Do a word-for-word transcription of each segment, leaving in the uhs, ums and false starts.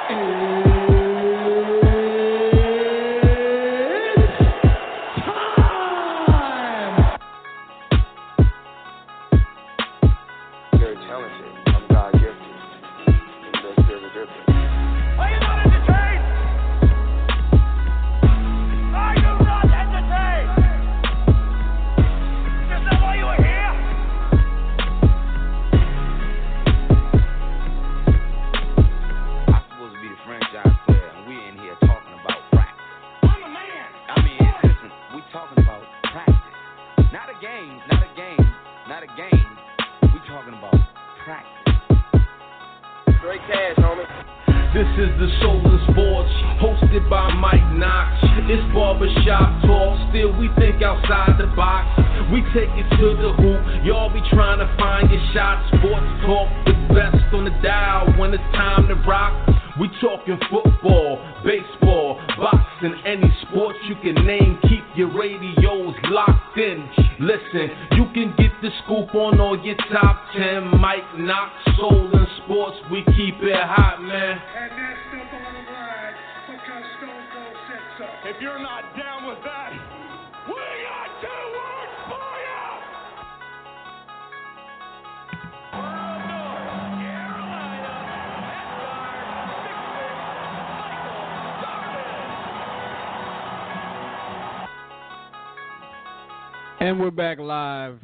And we're back live.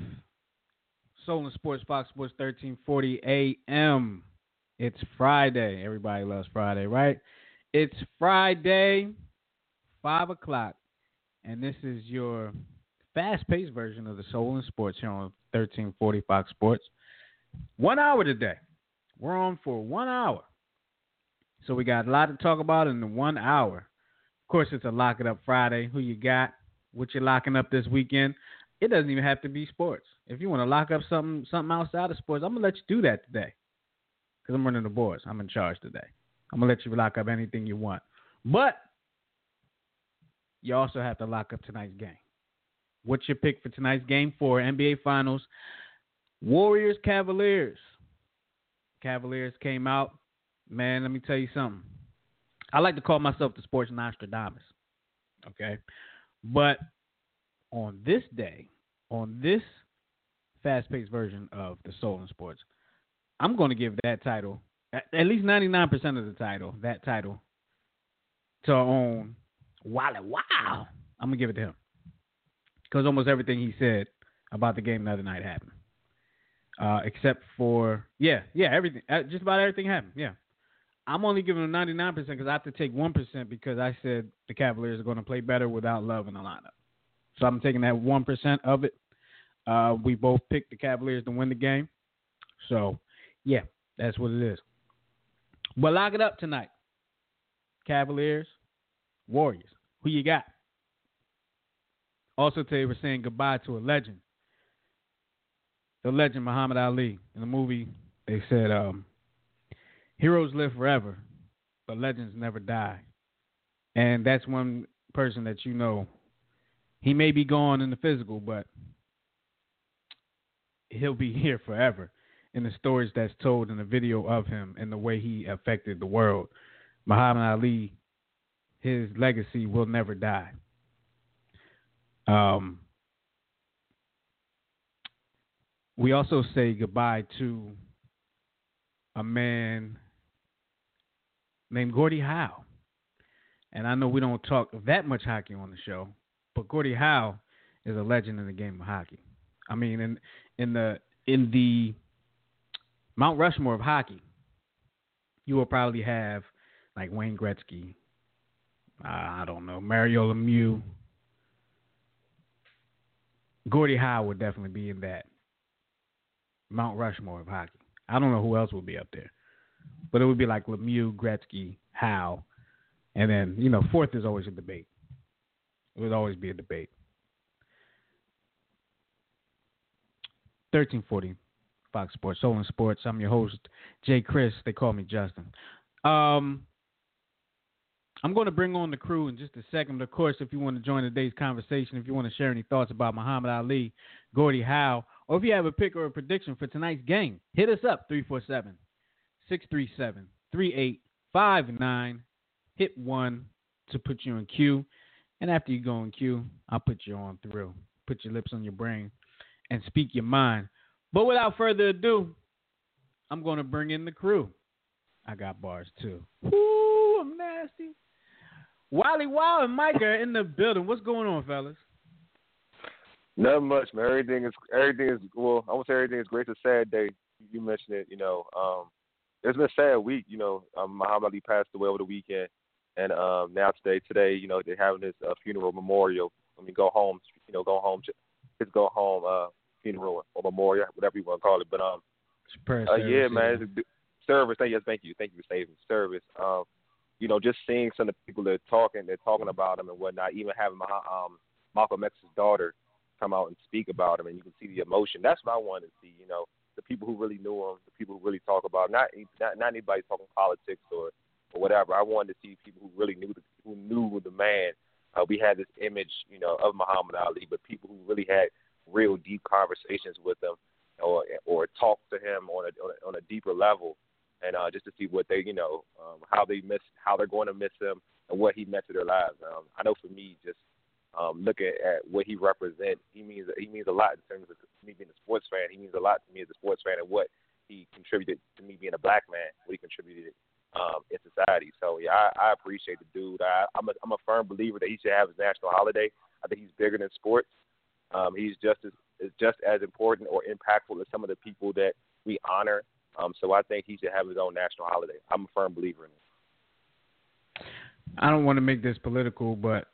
Soul and Sports, Fox Sports thirteen forty A M. It's Friday. Everybody loves Friday, right? It's Friday, five o'clock, and this is your fast-paced version of the Soul and Sports here on thirteen forty Fox Sports. One hour today. We're on for one hour. So we got a lot to talk about in the one hour. Of course, it's a Lock It Up Friday. Who you got? What you locking up this weekend? It doesn't even have to be sports. If you want to lock up something something outside of sports, I'm going to let you do that today. Because I'm running the boards. I'm in charge today. I'm going to let you lock up anything you want. But you also have to lock up tonight's game. What's your pick for tonight's game for N B A Finals? Warriors, Cavaliers. Cavaliers came out. Man, let me tell you something. I like to call myself the sports Nostradamus. Okay? But on this day, on this fast-paced version of the Soul and Sports, I'm going to give that title, at, at least ninety-nine percent of the title, that title, to our own Wally Wow. I'm going to give it to him. Because almost everything he said about the game the other night happened. Uh, except for, yeah, yeah, everything. Uh, just about everything happened, yeah. I'm only giving him ninety-nine percent because I have to take one percent because I said the Cavaliers are going to play better without Love in the lineup. So I'm taking that one percent of it. Uh, we both picked the Cavaliers to win the game. So, yeah, that's what it is. But lock it up tonight. Cavaliers, Warriors. Who you got? Also today we're saying goodbye to a legend. The legend Muhammad Ali. In the movie, they said, um, heroes live forever, but legends never die. And that's one person that you know, he may be gone in the physical, but he'll be here forever in the stories that's told in the video of him and the way he affected the world. Muhammad Ali, his legacy will never die. Um, we also say goodbye to a man named Gordie Howe. And I know we don't talk that much hockey on the show, but Gordie Howe is a legend in the game of hockey. I mean, in in the in the Mount Rushmore of hockey, you will probably have like Wayne Gretzky, uh, I don't know, Mario Lemieux. Gordie Howe would definitely be in that Mount Rushmore of hockey. I don't know who else would be up there, but it would be like Lemieux, Gretzky, Howe, and then, you know, fourth is always a debate. It would always be a debate. thirteen forty Fox Sports, Soul and Sports. I'm your host, Jay Chris. They call me Justin. Um, I'm going to bring on the crew in just a second. But of course, if you want to join today's conversation, if you want to share any thoughts about Muhammad Ali, Gordie Howe, or if you have a pick or a prediction for tonight's game, hit us up, three four seven, six three seven, three eight five nine. Hit one to put you in queue. And after you go in queue, I'll put you on through. Put your lips on your brain and speak your mind. But without further ado, I'm going to bring in the crew. I got bars too. Woo, I'm nasty. Wally Wow and Mike are in the building. What's going on, fellas? Not much, man. Everything is everything is well. I won't say everything is great. It's a sad day. You mentioned it. You know, um, it's been a sad week. You know, um, Muhammad Ali passed away over the weekend, and um, now today, today, you know, they're having this uh, funeral memorial. I mean, go home. You know, go home. His go home uh, funeral or memorial, whatever you want to call it. But um, uh, yeah, man, it's a service. Yes, thank you, thank you for saving service. Um, you know, just seeing some of the people that are talking, they're talking about him and whatnot. Even having my um, Malcolm X's daughter come out and speak about him, and you can see the emotion. That's what I wanted to see. You know, the people who really knew him, the people who really talk about him. not not, not anybody talking politics or, or whatever. I wanted to see people who really knew the, who knew the man. Uh, we had this image, you know, of Muhammad Ali, but people who really had real deep conversations with him, or or talked to him on a on a, on a deeper level, and uh, just to see what they, you know, um, how they miss, how they're going to miss him, and what he meant to their lives. Um, I know for me, just um, looking at what he represents, he means he means a lot in terms of me being a sports fan. He means a lot to me as a sports fan, and what he contributed to me being a black man, what he contributed um, in society. So yeah, I, I appreciate the dude. I, I'm a I'm a firm believer that he should have his national holiday. I think he's bigger than sports. Um, he's just as is just as important or impactful as some of the people that we honor. Um, so I think he should have his own national holiday. I'm a firm believer in it. I don't want to make this political, but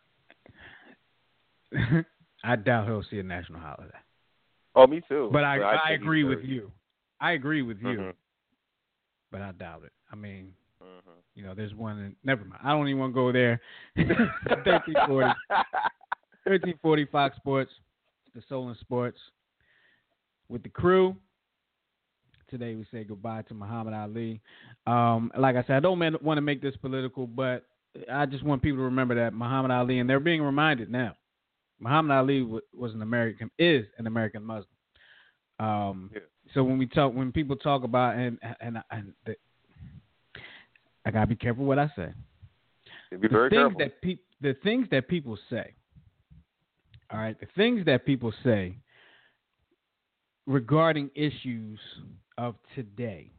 I doubt he'll see a national holiday. Oh, me too. But I, but I, I I agree with you. I agree with you, mm-hmm. but I doubt it. I mean, mm-hmm. you know, there's one. In, never mind. I don't even want to go there. thirteen forty thirteen forty Fox Sports, the Soul in Sports, with the crew. Today we say goodbye to Muhammad Ali. Um, like I said, I don't want to make this political, but I just want people to remember that Muhammad Ali, and they're being reminded now, Muhammad Ali w- was an American, is an American Muslim. Um, yeah. So when we talk, when people talk about, and and, and the, I gotta be careful what I say. Be very the things careful. that pe- the things that people say. All right, the things that people say regarding issues of today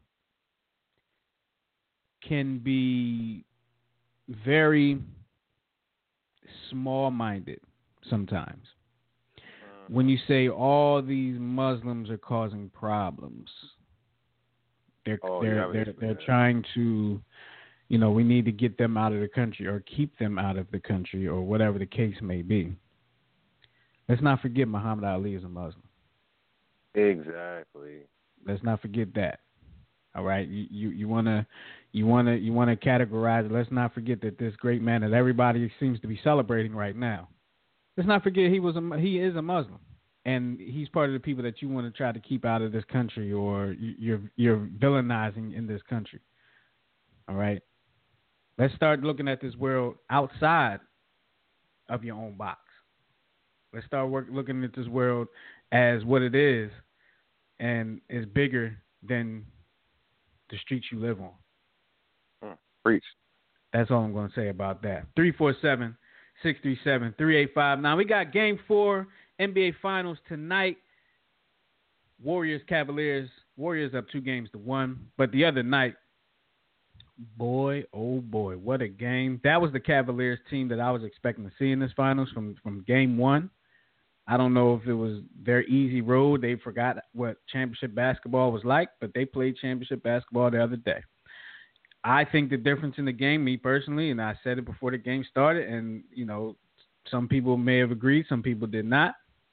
can be very small-minded sometimes. Uh-huh. When you say all these Muslims are causing problems, they're oh, they're yeah, they're, they're trying to, you know, we need to get them out of the country or keep them out of the country or whatever the case may be. Let's not forget Muhammad Ali is a Muslim. Exactly. Let's not forget that. All right, you you, you wanna you wanna you wanna categorize it. Let's not forget that this great man that everybody seems to be celebrating right now. Let's not forget he was a, he is a Muslim, and he's part of the people that you want to try to keep out of this country, or you're you're villainizing in this country. All right, let's start looking at this world outside of your own box. Let's start work, looking at this world as what it is, and is bigger than the streets you live on. Hmm. Preach. That's all I'm going to say about that. three four seven, six three seven, three eight five nine. We got Game four, N B A Finals tonight. Warriors, Cavaliers. Warriors up two games to one. But the other night, boy, oh boy, what a game. That was the Cavaliers team that I was expecting to see in this finals from, from game one. I don't know if it was their easy road. They forgot what championship basketball was like, but they played championship basketball the other day. I think the difference in the game, me personally, and I said it before the game started, and, you know, some people may have agreed, some people did not.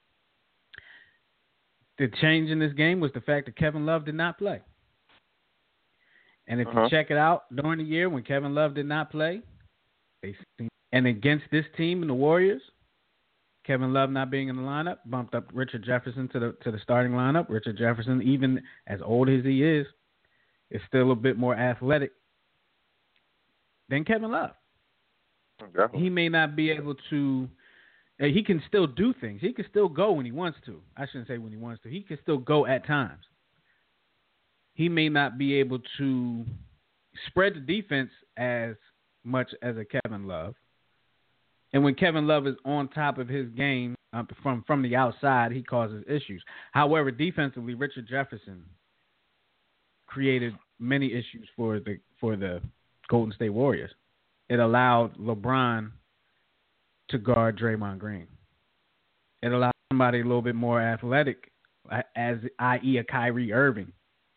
The change in this game was the fact that Kevin Love did not play. And if uh-huh. you check it out during the year when Kevin Love did not play, they and against this team and the Warriors, Kevin Love not being in the lineup bumped up Richard Jefferson to the to the starting lineup. Richard Jefferson, even as old as he is, is still a bit more athletic than Kevin Love. Definitely. He may not be able to – he can still do things. He can still go when he wants to. I shouldn't say when he wants to. He can still go at times. He may not be able to spread the defense as much as a Kevin Love. And when Kevin Love is on top of his game uh, from, from the outside, he causes issues. However, defensively, Richard Jefferson created many issues for the for the Golden State Warriors. It allowed LeBron to guard Draymond Green. It allowed somebody a little bit more athletic, as that is a Kyrie Irving,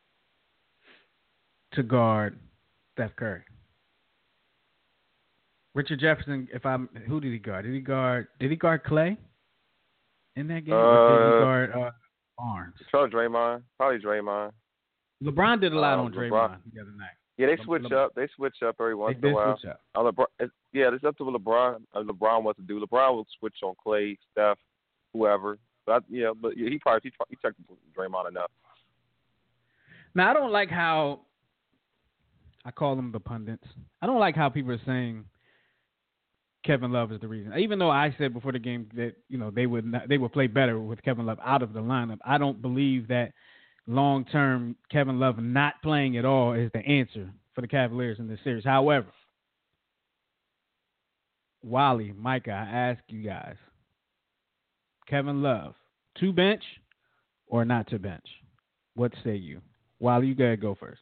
to guard Steph Curry. Richard Jefferson, if I'm, who did he guard? Did he guard? Did he guard Clay in that game, uh, or did he guard uh, Barnes? Probably Draymond. Probably Draymond. LeBron did a lot um, on Draymond LeBron. the other night. Yeah, they Le- switch Le- up. They switch up every once they in a while. Switch up. Uh, LeBron, it's, yeah, it's up to what LeBron. Uh, LeBron wants to do. LeBron will switch on Clay, Steph, whoever. But yeah, but yeah, he probably he, he checked Draymond enough. Now I don't like how I call them the pundits. I don't like how people are saying Kevin Love is the reason. Even though I said before the game that you know they would not, they would play better with Kevin Love out of the lineup. I don't believe that long term Kevin Love not playing at all is the answer for the Cavaliers in this series. However, Wally, Micah, I ask you guys, Kevin Love to bench or not to bench? What say you? Wally, you gotta go first.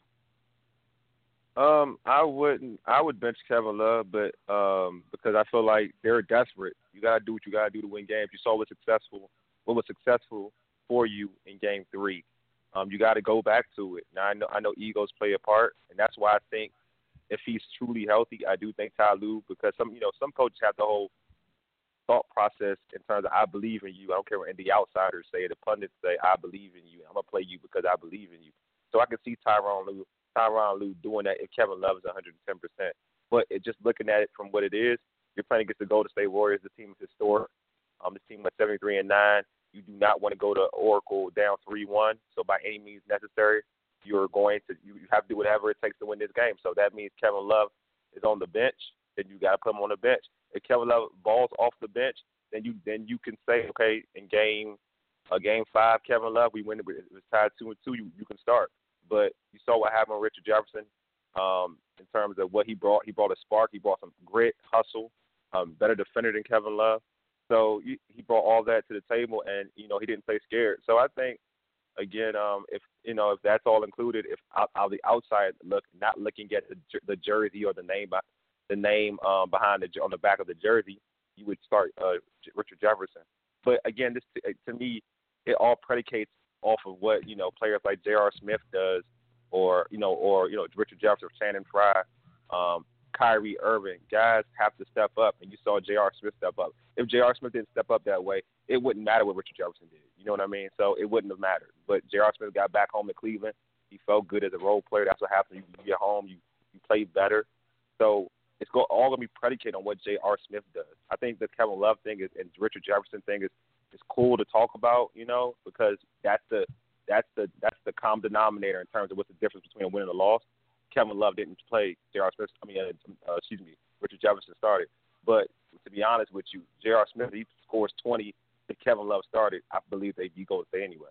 Um, I wouldn't. I would bench Kevin Love, but um, because I feel like they're desperate. You gotta do what you gotta do to win games. You saw what successful, what was successful for you in Game Three. Um, you got to go back to it. Now I know I know egos play a part, and that's why I think if he's truly healthy, I do think Ty Lue, because some you know some coaches have the whole thought process in terms of I believe in you. I don't care what the outsiders say. The pundits say I believe in you. I'm gonna play you because I believe in you. So I can see Tyronn Lue. Tyronn Lue doing that if Kevin Love is one hundred ten percent. But it, just looking at it from what it is, you're playing against the Golden State Warriors. The team is historic. Um, this team went seventy-three and nine. You do not want to go to Oracle down three one. So by any means necessary, you're going to you have to do whatever it takes to win this game. So that means Kevin Love is on the bench. Then you got to put him on the bench. If Kevin Love balls off the bench, then you then you can say, okay, in game uh, game five, Kevin Love, we win. It was tied two and two. You you can start. But you saw what happened with Richard Jefferson um, in terms of what he brought. He brought a spark. He brought some grit, hustle, um, better defender than Kevin Love. So he, he brought all that to the table, and you know he didn't play scared. So I think again, um, if you know if that's all included, if out, out the outside look, not looking at the the jersey or the name, the name um, behind the on the back of the jersey, you would start uh, Richard Jefferson. But again, this to, to me, it all predicates off of what you know players like J R. Smith does, or you know, or you know Richard Jefferson, Shannon Fry, um, Kyrie Irving. Guys have to step up, and you saw J R. Smith step up. If J R. Smith didn't step up that way, it wouldn't matter what Richard Jefferson did. You know what I mean? So it wouldn't have mattered. But J R. Smith got back home to Cleveland. He felt good as a role player. That's what happens. You, you get home, you you play better. So it's go, all going to be predicated on what J R. Smith does. I think the Kevin Love thing is, and Richard Jefferson thing is. It's cool to talk about, you know, because that's the that's the that's the common denominator in terms of what's the difference between a win and a loss. Kevin Love didn't play. J R. Smith, I mean, uh, uh, excuse me, Richard Jefferson started. But to be honest with you, J R. Smith, he scores twenty. If Kevin Love started, I believe they'd be going to stay anyway.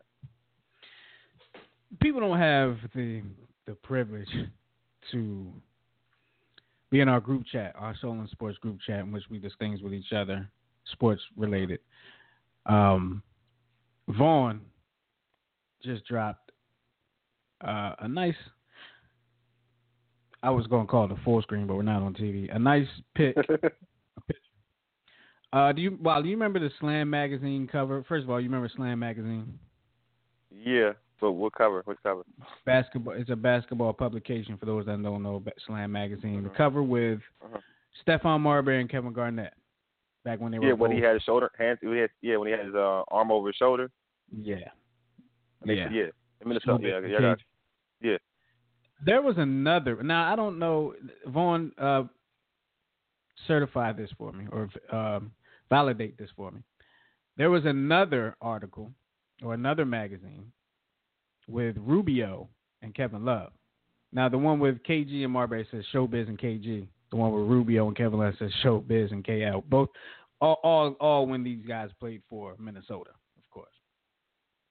People don't have the the privilege to be in our group chat, our Solon Sports group chat, in which we discuss things with each other, sports related. Um, Vaughn just dropped uh, a nice, I was going to call it a full screen, but we're not on T V. A nice pic. a picture. Uh, do you, well, do you remember the Slam magazine cover? First of all, you remember Slam magazine? Yeah, but what cover? What cover? Basketball. It's a basketball publication for those that don't know Slam magazine. Uh-huh. The cover with uh-huh. Stephon Marbury and Kevin Garnett. Back when they were yeah, when both. he had his shoulder, hands, he had, yeah, when he had his uh, arm over his shoulder. Yeah, they, yeah, yeah. In Minnesota, yeah, yeah, yeah, yeah. There was another. Now I don't know. Vaughn uh, certify this for me or um, validate this for me. There was another article or another magazine with Rubio and Kevin Love. Now the one with K G and Marbury says Showbiz and K G. The one with Rubio and Kevin Love says Showbiz and K L. Both, all, all, all when these guys played for Minnesota, of course.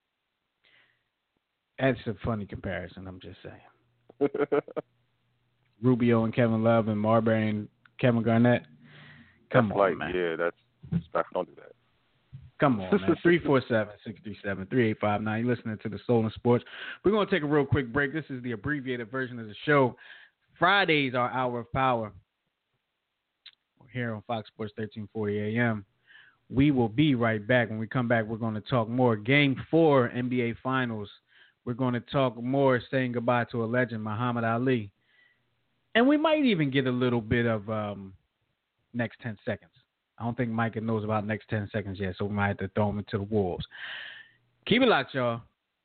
That's a funny comparison. I'm just saying. Rubio and Kevin Love and Marbury and Kevin Garnett. Come that's on, like, man. Yeah, that's respect. Don't do that. Come on, man. three four seven, six three seven, three eight five nine. You're listening to the Stolen Sports. We're going to take a real quick break. This is the abbreviated version of the show. Fridays are Hour of Power. We're here on Fox Sports thirteen forty A M. We will be right back. When we come back, we're going to talk more. Game four, N B A Finals. We're going to talk more saying goodbye to a legend, Muhammad Ali. And we might even get a little bit of um, next ten seconds. I don't think Micah knows about next ten seconds yet, so we might have to throw him into the wolves. Keep it locked, y'all.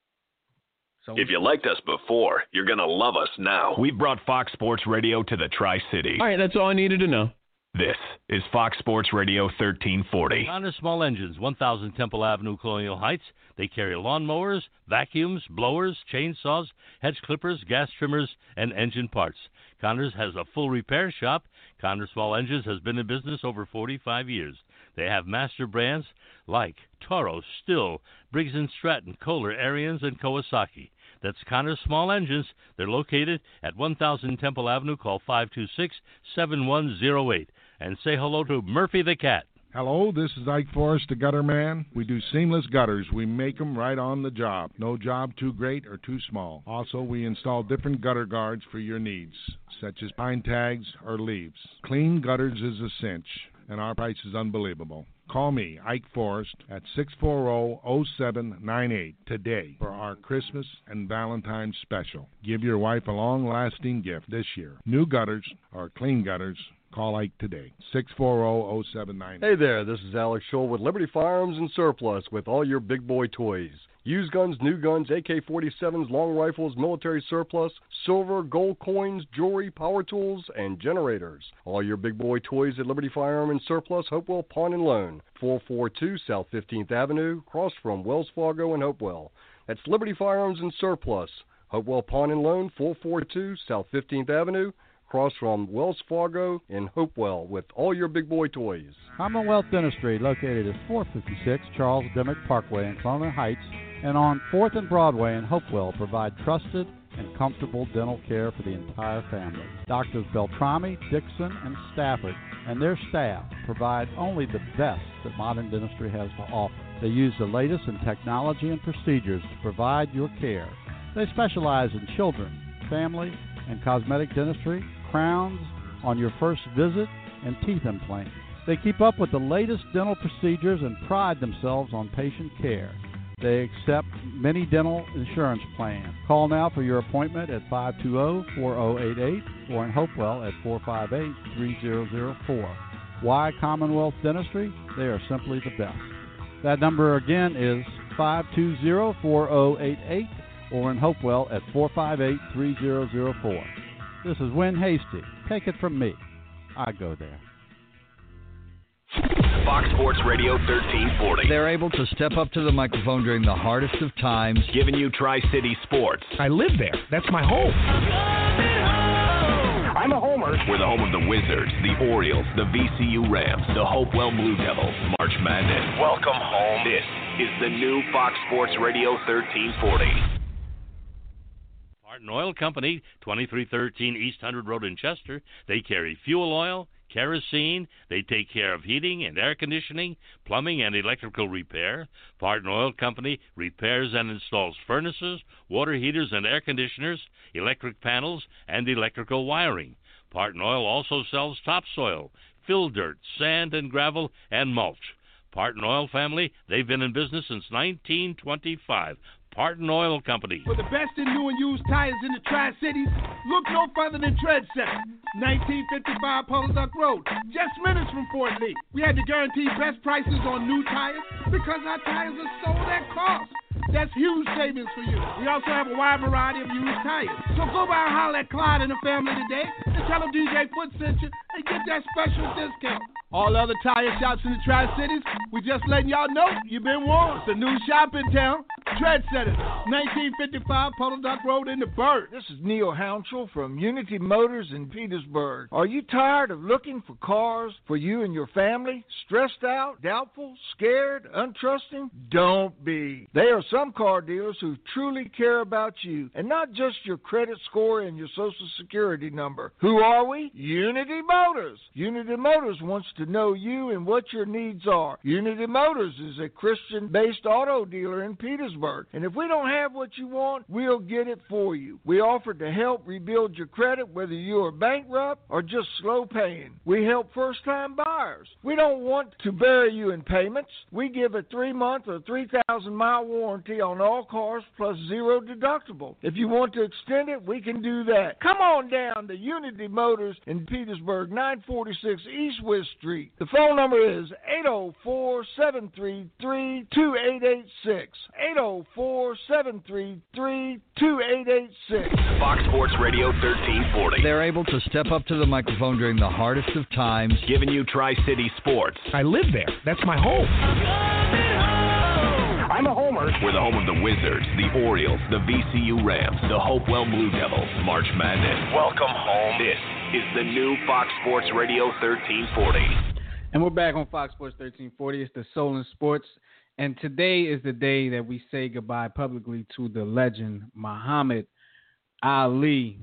So if you liked us before, you're going to love us now. We've brought Fox Sports Radio to the Tri-City. All right, that's all I needed to know. This is Fox Sports Radio thirteen forty. Connor Small Engines, one thousand Temple Avenue, Colonial Heights. They carry lawnmowers, vacuums, blowers, chainsaws, hedge clippers, gas trimmers, and engine parts. Connors has a full repair shop. Connor Small Engines has been in business over forty-five years. They have master brands like Toro, Still, Briggs and Stratton, Kohler, Ariens, and Kawasaki. That's Connor Small Engines. They're located at one thousand Temple Avenue. Call five two six, seven one zero eight. And say hello to Murphy the Cat. Hello, this is Ike Forrest, the Gutter Man. We do seamless gutters. We make them right on the job. No job too great or too small. Also, we install different gutter guards for your needs, such as pine tags or leaves. Clean gutters is a cinch, and our price is unbelievable. Call me, Ike Forrest, at six four zero, zero seven nine eight today for our Christmas and Valentine's special. Give your wife a long-lasting gift this year. New gutters or clean gutters, call Ike today, six four zero, zero seven nine eight. Hey there, this is Alex Scholl with Liberty Firearms and Surplus with all your big boy toys. Used guns, new guns, A K forty-sevens, long rifles, military surplus, silver, gold coins, jewelry, power tools, and generators. All your big boy toys at Liberty Firearm and Surplus, Hopewell Pawn and Loan, four forty-two South fifteenth Avenue, across from Wells Fargo and Hopewell. That's Liberty Firearms and Surplus, Hopewell Pawn and Loan, four forty-two South fifteenth Avenue, across from Wells Fargo in Hopewell with all your big boy toys. Commonwealth Dentistry, located at four fifty-six Charles Dimmick Parkway in Colonial Heights and on fourth and Broadway in Hopewell, provide trusted and comfortable dental care for the entire family. Doctors Beltrami, Dixon, and Stafford and their staff provide only the best that modern dentistry has to offer. They use the latest in technology and procedures to provide your care. They specialize in children, family, and cosmetic dentistry, crowns on your first visit, and teeth implants. They keep up with the latest dental procedures and pride themselves on patient care. They accept many dental insurance plans. Call now for your appointment at five two zero, four zero eight eight or in Hopewell at four five eight, three zero zero four. Why Commonwealth Dentistry? They are simply the best. That number again is five two zero, four zero eight eight or in Hopewell at four five eight, three zero zero four. This is Win Hasty. Take it from me. I go there. Fox Sports Radio thirteen forty. They're able to step up to the microphone during the hardest of times. Giving you Tri-City sports. I live there. That's my home. I'm a homer. We're the home of the Wizards, the Orioles, the V C U Rams, the Hopewell Blue Devils, March Madness. Welcome home. This is the new Fox Sports Radio thirteen forty. Martin Oil Company, twenty-three thirteen East one hundred Road in Chester. They carry fuel oil, kerosene. They take care of heating and air conditioning, plumbing, and electrical repair. Martin Oil Company repairs and installs furnaces, water heaters and air conditioners, electric panels, and electrical wiring. Martin Oil also sells topsoil, fill dirt, sand and gravel, and mulch. Parton Oil family, they've been in business since nineteen twenty-five. Parton Oil Company. For the best in new and used tires in the Tri-Cities, look no further than Tread Center, nineteen fifty-five Pollock Road, just minutes from Fort Lee. We had to guarantee best prices on new tires because our tires are sold at cost. That's huge savings for you. We also have a wide variety of used tires. So go by and holler at Clyde and the family today and tell them D J Foot sent you and get that special discount. All other tire shops in the Tri-Cities, we just letting y'all know you've been warned. It's a new shop in town. Trendsetters, nineteen fifty-five Polo Duck Road in the Bird. This is Neil Hounshell from Unity Motors in Petersburg. Are you tired of looking for cars for you and your family? Stressed out, doubtful, scared, untrusting? Don't be. There are some car dealers who truly care about you and not just your credit score and your social security number. Who are we? Unity Motors. Unity Motors wants to know you and what your needs are. Unity Motors is a Christian-based auto dealer in Petersburg. And if we don't have what you want, we'll get it for you. We offer to help rebuild your credit whether you are bankrupt or just slow paying. We help first-time buyers. We don't want to bury you in payments. We give a three-month or three thousand mile warranty on all cars plus zero deductible. If you want to extend it, we can do that. Come on down to Unity Motors in Petersburg, nine forty-six East West Street. The phone number is eight oh four, seven three three, two eight eight six. eight oh four, seven three three, two eight eight six. Fox Sports Radio thirteen forty. They're able to step up to the microphone during the hardest of times, giving you Tri-City sports. I live there. That's my home. I'm a homer. We're the home of the Wizards, the Orioles, the V C U Rams, the Hopewell Blue Devils, March Madness. Welcome home. This is the new Fox Sports Radio thirteen forty. And we're back on Fox Sports thirteen forty. It's the Soul in Sports. And today is the day that we say goodbye publicly to the legend, Muhammad Ali.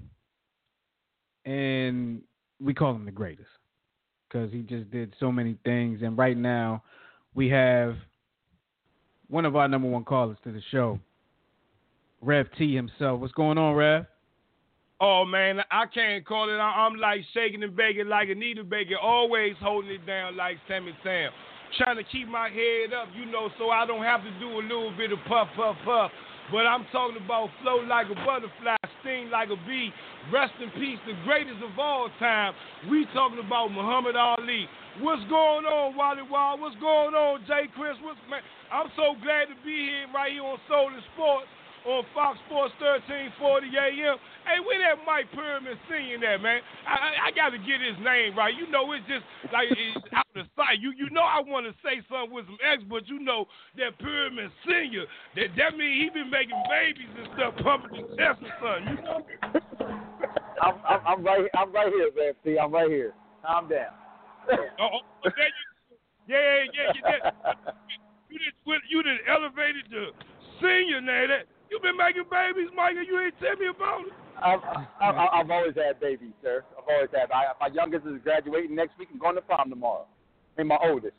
And we call him the greatest because he just did so many things. And right now we have one of our number one callers to the show, Rev T himself. What's going on, Rev? Oh, man, I can't call it. I'm like shaking and baking like Anita Baker, always holding it down like Sammy Sam. Trying to keep my head up, you know, so I don't have to do a little bit of puff, puff, puff. But I'm talking about flow like a butterfly, sting like a bee. Rest in peace, the greatest of all time. We talking about Muhammad Ali. What's going on, Wally Wild? What's going on, Jay Chris? What's, man? I'm so glad to be here right here on Soul in Sports on Fox Sports thirteen forty A M. Hey, where that Mike Pyramid singing that, man? I, I, I got to get his name right. You know, it's just like it's out of sight. You you know I want to say something with some X, but you know that Pyramid Senior, that, that means he been making babies and stuff, pumping his chest or something, you know? I'm, I'm, I'm right I'm right here, man. See, I'm right here. Calm down. oh, oh, there you, yeah, yeah, yeah. You did, you did elevated the senior now. That, you been making babies, Michael? You ain't tell me about it. I've, I've, I've always had babies, sir. I've always had. I, my youngest is graduating next week and going to prom tomorrow. And my oldest.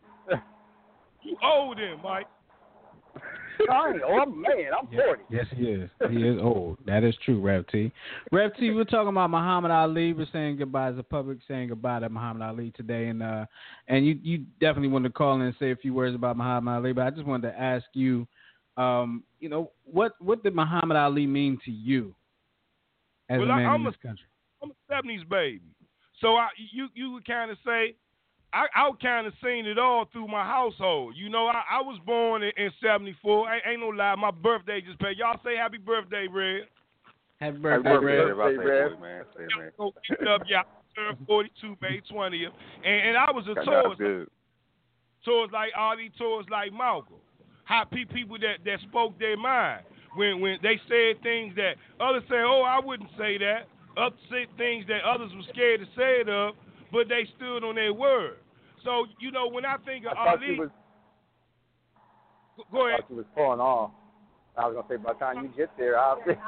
You old then, Mike. I ain't old. I'm man. I'm yes, forty. Yes, he is. He is old. That is true, Rev T. Rev T, we're talking about Muhammad Ali. We're saying goodbye as a public, saying goodbye to Muhammad Ali today. And uh, and you, you definitely wanted to call in and say a few words about Muhammad Ali. But I just wanted to ask you, um, you know, what, what did Muhammad Ali mean to you as well, a man I'm in this a, country? I'm a seventies baby. So I, you, you would kind of say, I, I kind of seen it all through my household. You know, I, I was born in, in seventy-four. Ain't, ain't no lie. My birthday just passed. Y'all say happy birthday, Red. Happy birthday, Happy Red. birthday, Red. Man. Say, man. Go pick up, yeah, I turned forty-two, May twentieth. And, and I was a That's towards, good. towards like Ali, towards like Malcolm. How people that, that spoke their mind. When when they said things that others say, oh, I wouldn't say that. Others said things that others were scared to say it of, but they stood on their word. So, you know, when I think of I Ali... Was, go ahead. I thought you was pulling off. I was going to say, by the time you get there, I'll see.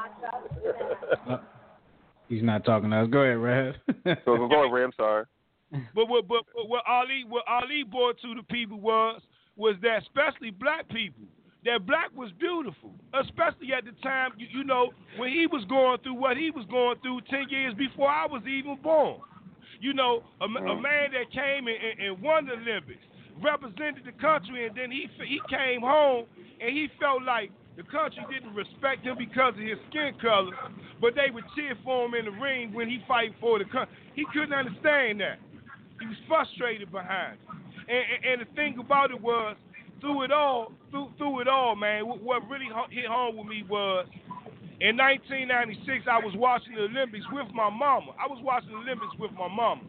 uh, he's not talking to us. Go ahead, Rev. so go ahead, Ray. I'm sorry. But what, but, but what Ali what Ali brought to the people was was that, especially black people, that black was beautiful, especially at the time, you, you know, when he was going through what he was going through ten years before I was even born. You know, a, a man that came and, and won the Olympics, represented the country, and then he he came home and he felt like the country didn't respect him because of his skin color, but they would cheer for him in the ring when he fight for the country. He couldn't understand that. He was frustrated behind it. And, and, and the thing about it was, through it all, through through it all, man, what really hit home with me was, in nineteen ninety-six, I was watching the Olympics with my mama. I was watching the Olympics with my mama.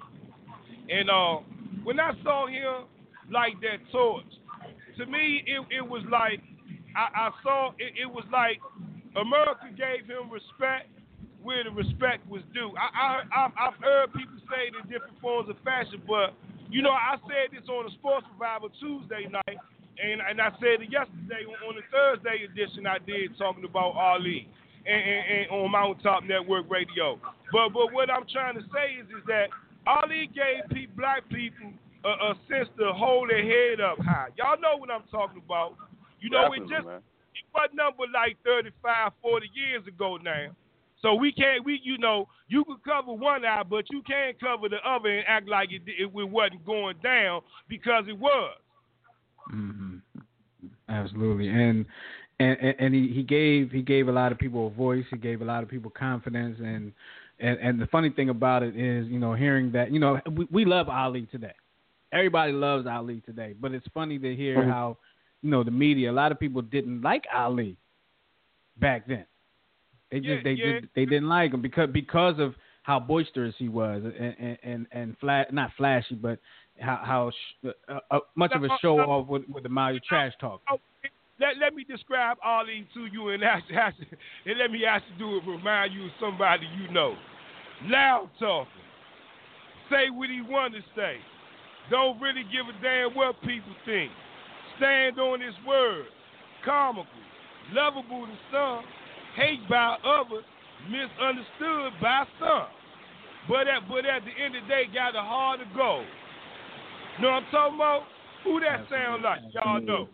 And uh, when I saw him like that torch, to me, it, it was like I, I saw it, it was like America gave him respect where the respect was due. I, I, I've, I've heard people say it in different forms of fashion, but, you know, I said this on the Sports Revival Tuesday night, and, and I said it yesterday on, on the Thursday edition I did talking about Ali and, and, and on Mountaintop Network Radio. But but what I'm trying to say is, is that Ali gave people, black people a, a sense to hold their head up high. Y'all know what I'm talking about. You know, Definitely, it just, man. it wasn't number like thirty-five, forty years ago now. So we can't, we you know, you can cover one eye, but you can't cover the other and act like it, it, it wasn't going down because it was. Mm-hmm. Absolutely, and and and he, he gave he gave a lot of people a voice. He gave a lot of people confidence, and and, and the funny thing about it is, you know, hearing that, you know, we, we love Ali today. Everybody loves Ali today, but it's funny to hear mm-hmm. how, you know, the media, a lot of people didn't like Ali back then. They just yeah, they yeah. did they didn't like him because because of how boisterous he was and and and, and flat not flashy, but how how sh- uh, uh, much of a show off with, with the Mario trash talk. Let let me describe Ali to you and ask, ask and let me ask you do it remind you of somebody you know. Loud talking, say what he want to say, don't really give a damn what people think. Stand on his word, comical, lovable to some. Hate by others, misunderstood by some. But at but at the end of the day, got a heart of gold. Know what I'm talking about? Who that sound like? Y'all know.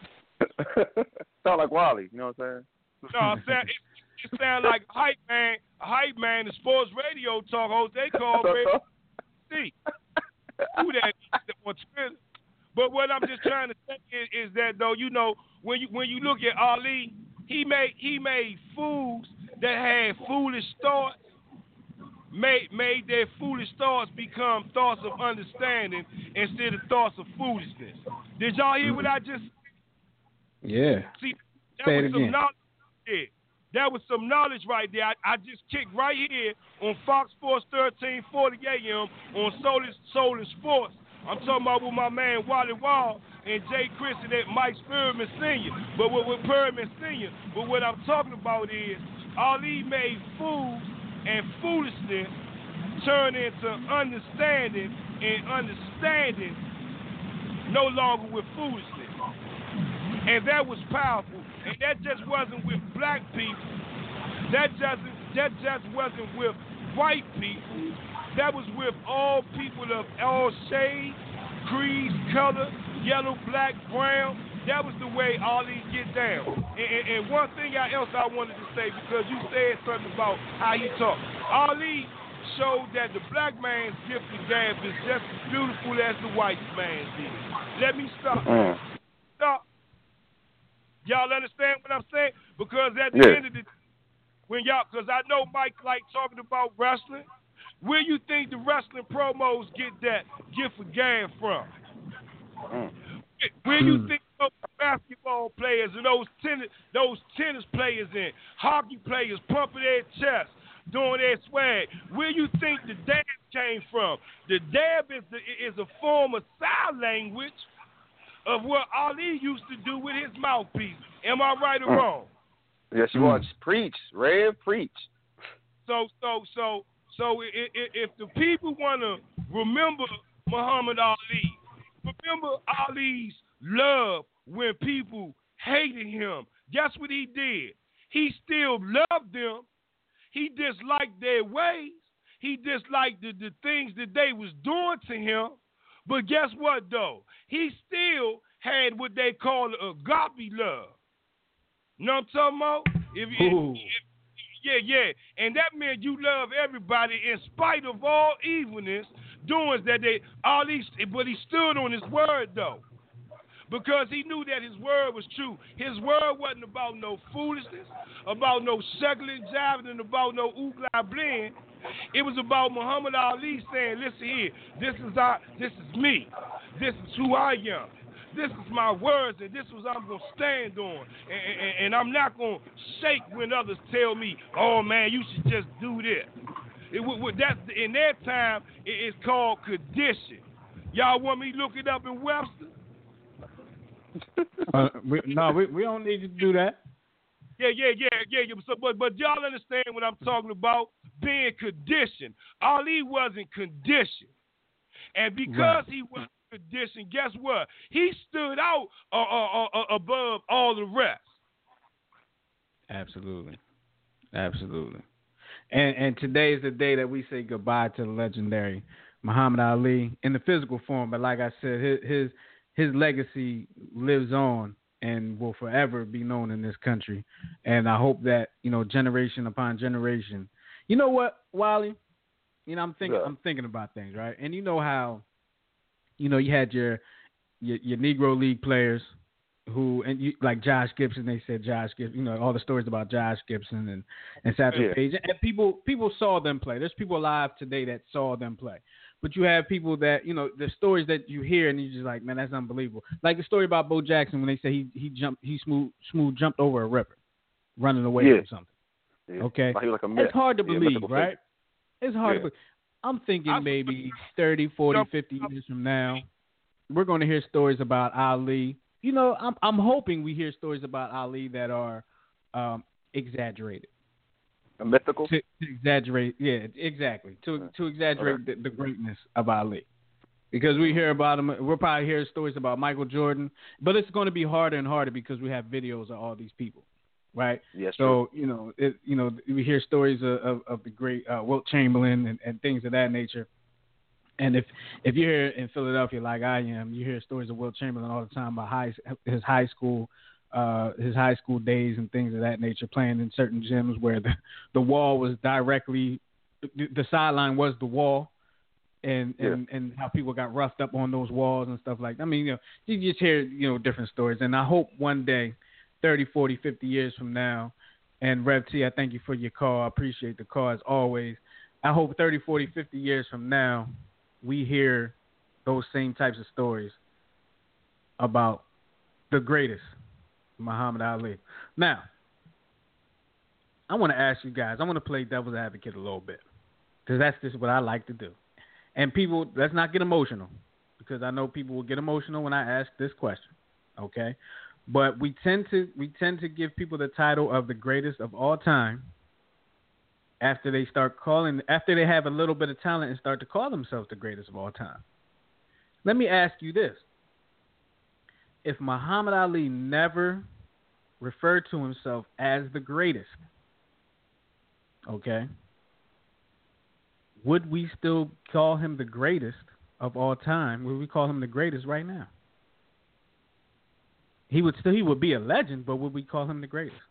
Sound like Wally, you know what I'm saying? No, I'm saying it, it sound like a hype man, a hype man, the sports radio talk host they call me. Who that is on Twitter? But what I'm just trying to say is, is that though, you know, when you when you look at Ali, He made he made fools that had foolish thoughts, made made their foolish thoughts become thoughts of understanding instead of thoughts of foolishness. Did y'all hear what I just said? Yeah. See, that Say was it some again. knowledge there. That was some knowledge right there. I, I just kicked right here on Fox Sports thirteen forty A M on Soul and, Soul and Sports. I'm talking about with my man Wally Wall and Jay Christian at Mike Perriman Senior But with, with Perriman Senior But what I'm talking about is Ali made fools and foolishness turn into understanding, and understanding no longer with foolishness. And that was powerful. And that just wasn't with black people. That just that just wasn't with white people. That was with all people of all shades, creeds, color, yellow, black, brown. That was the way Ali get down. And, and, and one thing else I wanted to say, because you said something about how he talked. Ali showed that the black man's gift of gab is just as beautiful as the white man's is. Let me stop. Stop. Y'all understand what I'm saying? Because at the yeah. end of the when y'all, because I know Mike like talking about wrestling. Where you think the wrestling promos get that gift of gab from? Mm. Where you think those basketball players and those tennis, those tennis players and hockey players pumping their chest, doing their swag? Where you think the dab came from? The dab is the, is a form of sign language of what Ali used to do with his mouthpiece. Am I right or mm. wrong? Yes, you mm. are. Preach, Red, preach. So, so, so. So if the people want to remember Muhammad Ali, remember Ali's love when people hated him. Guess what he did? He still loved them. He disliked their ways. He disliked the, the things that they was doing to him. But guess what, though? He still had what they call agape love. You know what I'm talking about? If, if, if Yeah, yeah, and that meant you love everybody in spite of all evilness, doings that they all these. But he stood on his word though, because he knew that his word was true. His word wasn't about no foolishness, about no shuckling, jiving, and about no oogla blend. It was about Muhammad Ali saying, "Listen here, this is our, this is me, this is who I am." This is my words, and this is what I'm going to stand on. And, and, and I'm not going to shake when others tell me, oh, man, you should just do this. It, it, that's, in that time, it, it's called condition. Y'all want me to look it up in Webster? uh, we, no, we we don't need you to do that. Yeah, yeah, yeah, yeah. yeah. So, but but y'all understand what I'm talking about? Being conditioned. Ali wasn't conditioned, and because right. he wasn't conditioned, guess what? He stood out uh, uh, uh, above all the rest. Absolutely, absolutely. And and today is the day that we say goodbye to the legendary Muhammad Ali in the physical form. But like I said, his his, his legacy lives on and will forever be known in this country. And I hope that, you know, generation upon generation. You know what, Wally? You know, I'm thinking yeah. I'm thinking about things, right? And you know how, you know, you had your your, your Negro League players who, and you, like Josh Gibson, they said Josh Gibson, you know, all the stories about Josh Gibson and, and Satchel yeah. Paige. And people people saw them play. There's people alive today that saw them play. But you have people that, you know, the stories that you hear and you're just like, man, that's unbelievable. Like the story about Bo Jackson when they say he he jumped, he smooth smooth jumped over a ripper, running away yeah. from something. Yeah. Okay, like like it's hard to yeah, believe, right? It's hard yeah. to believe. I'm thinking maybe thirty, forty, fifty years from now, we're going to hear stories about Ali. You know, I'm I'm hoping we hear stories about Ali that are um, exaggerated. A mythical? To, to exaggerate, yeah, exactly. To to exaggerate okay. the, the greatness of Ali, because we hear about him. We'll probably hear stories about Michael Jordan, but it's going to be harder and harder because we have videos of all these people, right? Yes. So true. you know, it, you know, we hear stories of, of, of the great uh, Wilt Chamberlain and, and things of that nature. And if if you're here in Philadelphia like I am, you hear stories of Wilt Chamberlain all the time about high, his high school. Uh, his high school days and things of that nature, playing in certain gyms where the, the wall was directly, the, the sideline was the wall, and, yeah. and, and how people got roughed up on those walls and stuff like that. I mean, you know, you just hear, you know, different stories. And I hope one day, thirty, forty, fifty years from now, and Rev T, I thank you for your call. I appreciate the call as always. I hope thirty, forty, fifty years from now, we hear those same types of stories about the greatest, Muhammad Ali. Now, I want to ask you guys, I want to play devil's advocate a little bit, because that's just what I like to do. And people, let's not get emotional, because I know people will get emotional when I ask this question, okay? But we tend to we tend to give people the title of the greatest of all time after they start calling, after they have a little bit of talent and start to call themselves the greatest of all time. Let me ask you this. If Muhammad Ali never referred to himself as the greatest, okay, would we still call him the greatest of all time? Would we call him the greatest right now? He would still he would be a legend, but would we call him the greatest?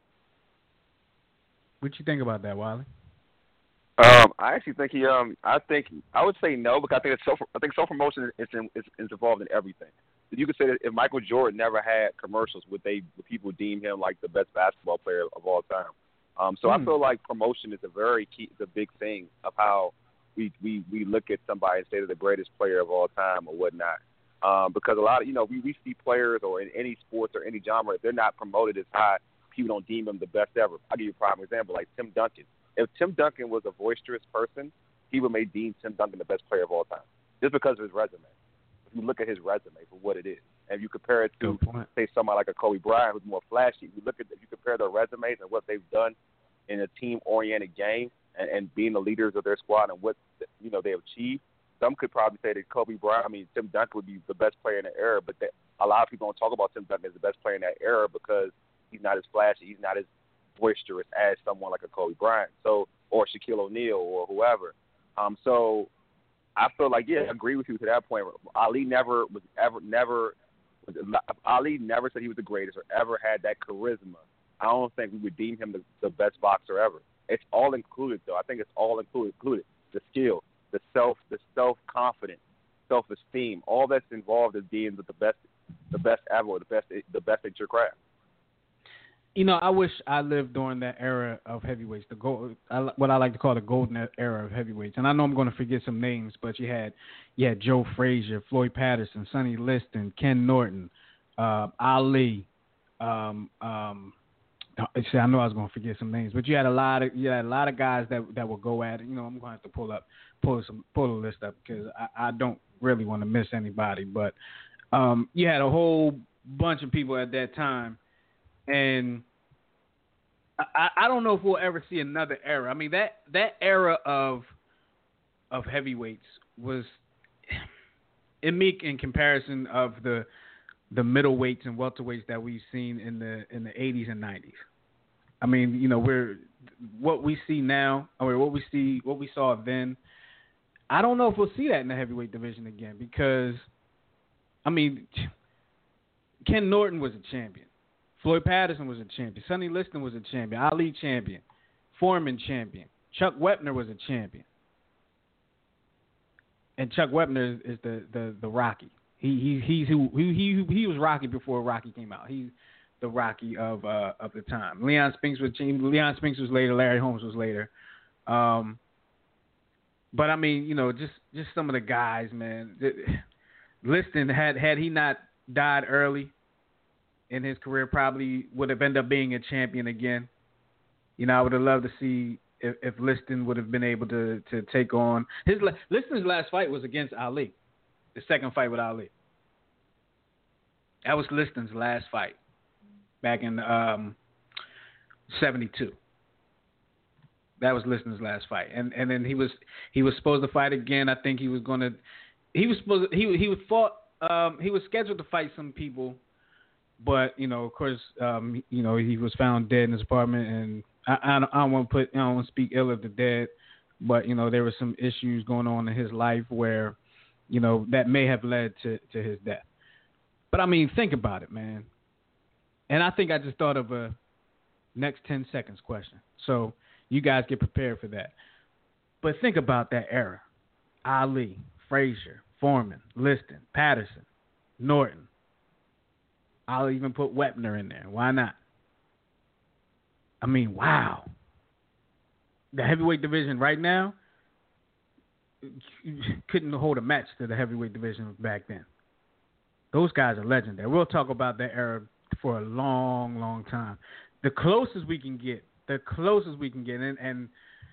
What you think about that, Wally? Um, I actually think he. Um, I think I would say no, because I think it's so. I think self promotion is, in, is is involved in everything. You could say that if Michael Jordan never had commercials, would they would people deem him like the best basketball player of all time? Um, so mm. I feel like promotion is a very key, the big thing of how we, we, we look at somebody and say they're the greatest player of all time or whatnot. Um, because a lot of you know we, we see players or in any sports or any genre, if they're not promoted as high, people don't deem them the best ever. I'll give you a prime example, like Tim Duncan. If Tim Duncan was a boisterous person, he would make deem Tim Duncan the best player of all time, just because of his resume. If you look at his resume for what it is, and if you compare it to, say, somebody like a Kobe Bryant who's more flashy, if you look at, if you compare their resumes and what they've done in a team-oriented game and, and being the leaders of their squad and what you know they have achieved, some could probably say that Kobe Bryant, I mean, Tim Duncan would be the best player in the era, but that, a lot of people don't talk about Tim Duncan as the best player in that era because he's not as flashy, he's not as boisterous as someone like a Kobe Bryant, so or Shaquille O'Neal or whoever. Um, so I feel like, yeah, I agree with you to that point. Ali never was ever, never, Ali never said he was the greatest or ever had that charisma. I don't think we would deem him the, the best boxer ever. It's all included, though. I think it's all included, included. The skill, the self, the self-confidence, self-esteem, all that's involved in being the best, the best ever, or the best, the best at your craft. You know, I wish I lived during that era of heavyweights, the gold, I, what I like to call the golden era of heavyweights. And I know I'm going to forget some names, but you had, you had Joe Frazier, Floyd Patterson, Sonny Liston, Ken Norton, uh, Ali. Um, um, see, I know I was going to forget some names, but you had a lot of you had a lot of guys that that would go at it. You know, I'm going to have to pull up, pull some, pull a list up because I, I don't really want to miss anybody. But um, you had a whole bunch of people at that time, and I, I don't know if we'll ever see another era. I mean, that that era of of heavyweights was unique in comparison of the the middleweights and welterweights that we've seen in the in the eighties and nineties. I mean, you know, we're what we see now, or what we see, what we saw then. I don't know if we'll see that in the heavyweight division again because, I mean, Ken Norton was a champion, Floyd Patterson was a champion, Sonny Liston was a champion, Ali champion, Foreman champion, Chuck Wepner was a champion, and Chuck Wepner is, is the, the the Rocky. He he he's who he he he was Rocky before Rocky came out. He's the Rocky of uh, of the time. Leon Spinks was Leon Spinks was later. Larry Holmes was later. Um, but I mean, you know, just, just some of the guys, man. Liston had had he not died early in his career, probably would have ended up being a champion again. You know, I would have loved to see if, if Liston would have been able to to take on his Liston's last fight was against Ali, the second fight with Ali. That was Liston's last fight back in um, seventy-two. That was Liston's last fight, and and then he was he was supposed to fight again. I think he was going to. He was supposed to, he he was fought. Um, he was scheduled to fight some people, but you know, of course, um, you know, he was found dead in his apartment, and I I don't, I don't want to put I don't want to speak ill of the dead, but you know, there were some issues going on in his life where, you know, that may have led to, to his death. But I mean, think about it, man. And I think I just thought of a next ten seconds question. So you guys get prepared for that. But think about that era. Ali, Frazier, Foreman, Liston, Patterson, Norton. I'll even put Wepner in there. Why not? I mean, wow. The heavyweight division right now couldn't hold a match to the heavyweight division back then. Those guys are legendary. We'll talk about that era for a long, long time. The closest we can get, the closest we can get, and, and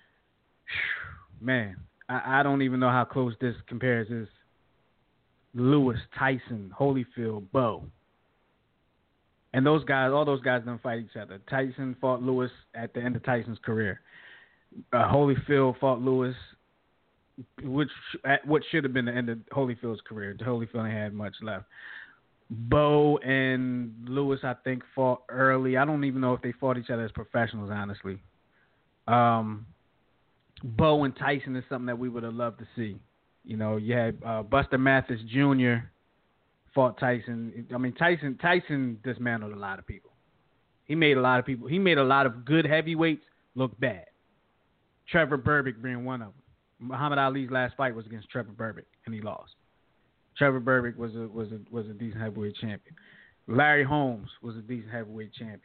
man, I, I don't even know how close this compares. Is Lewis, Tyson, Holyfield, Bo. And those guys, all those guys don't fight each other. Tyson fought Lewis at the end of Tyson's career. Uh, Holyfield fought Lewis, which at what should have been the end of Holyfield's career. Holyfield ain't had much left. Bo and Lewis, I think, fought early. I don't even know if they fought each other as professionals, honestly. Um, Bo and Tyson is something that we would have loved to see. You know, you had uh, Buster Mathis Junior fought Tyson. I mean, Tyson Tyson dismantled a lot of people. He made a lot of people. He made a lot of good heavyweights look bad. Trevor Berbick being one of them. Muhammad Ali's last fight was against Trevor Berbick, and he lost. Trevor Berbick was a was a was a decent heavyweight champion. Larry Holmes was a decent heavyweight champion.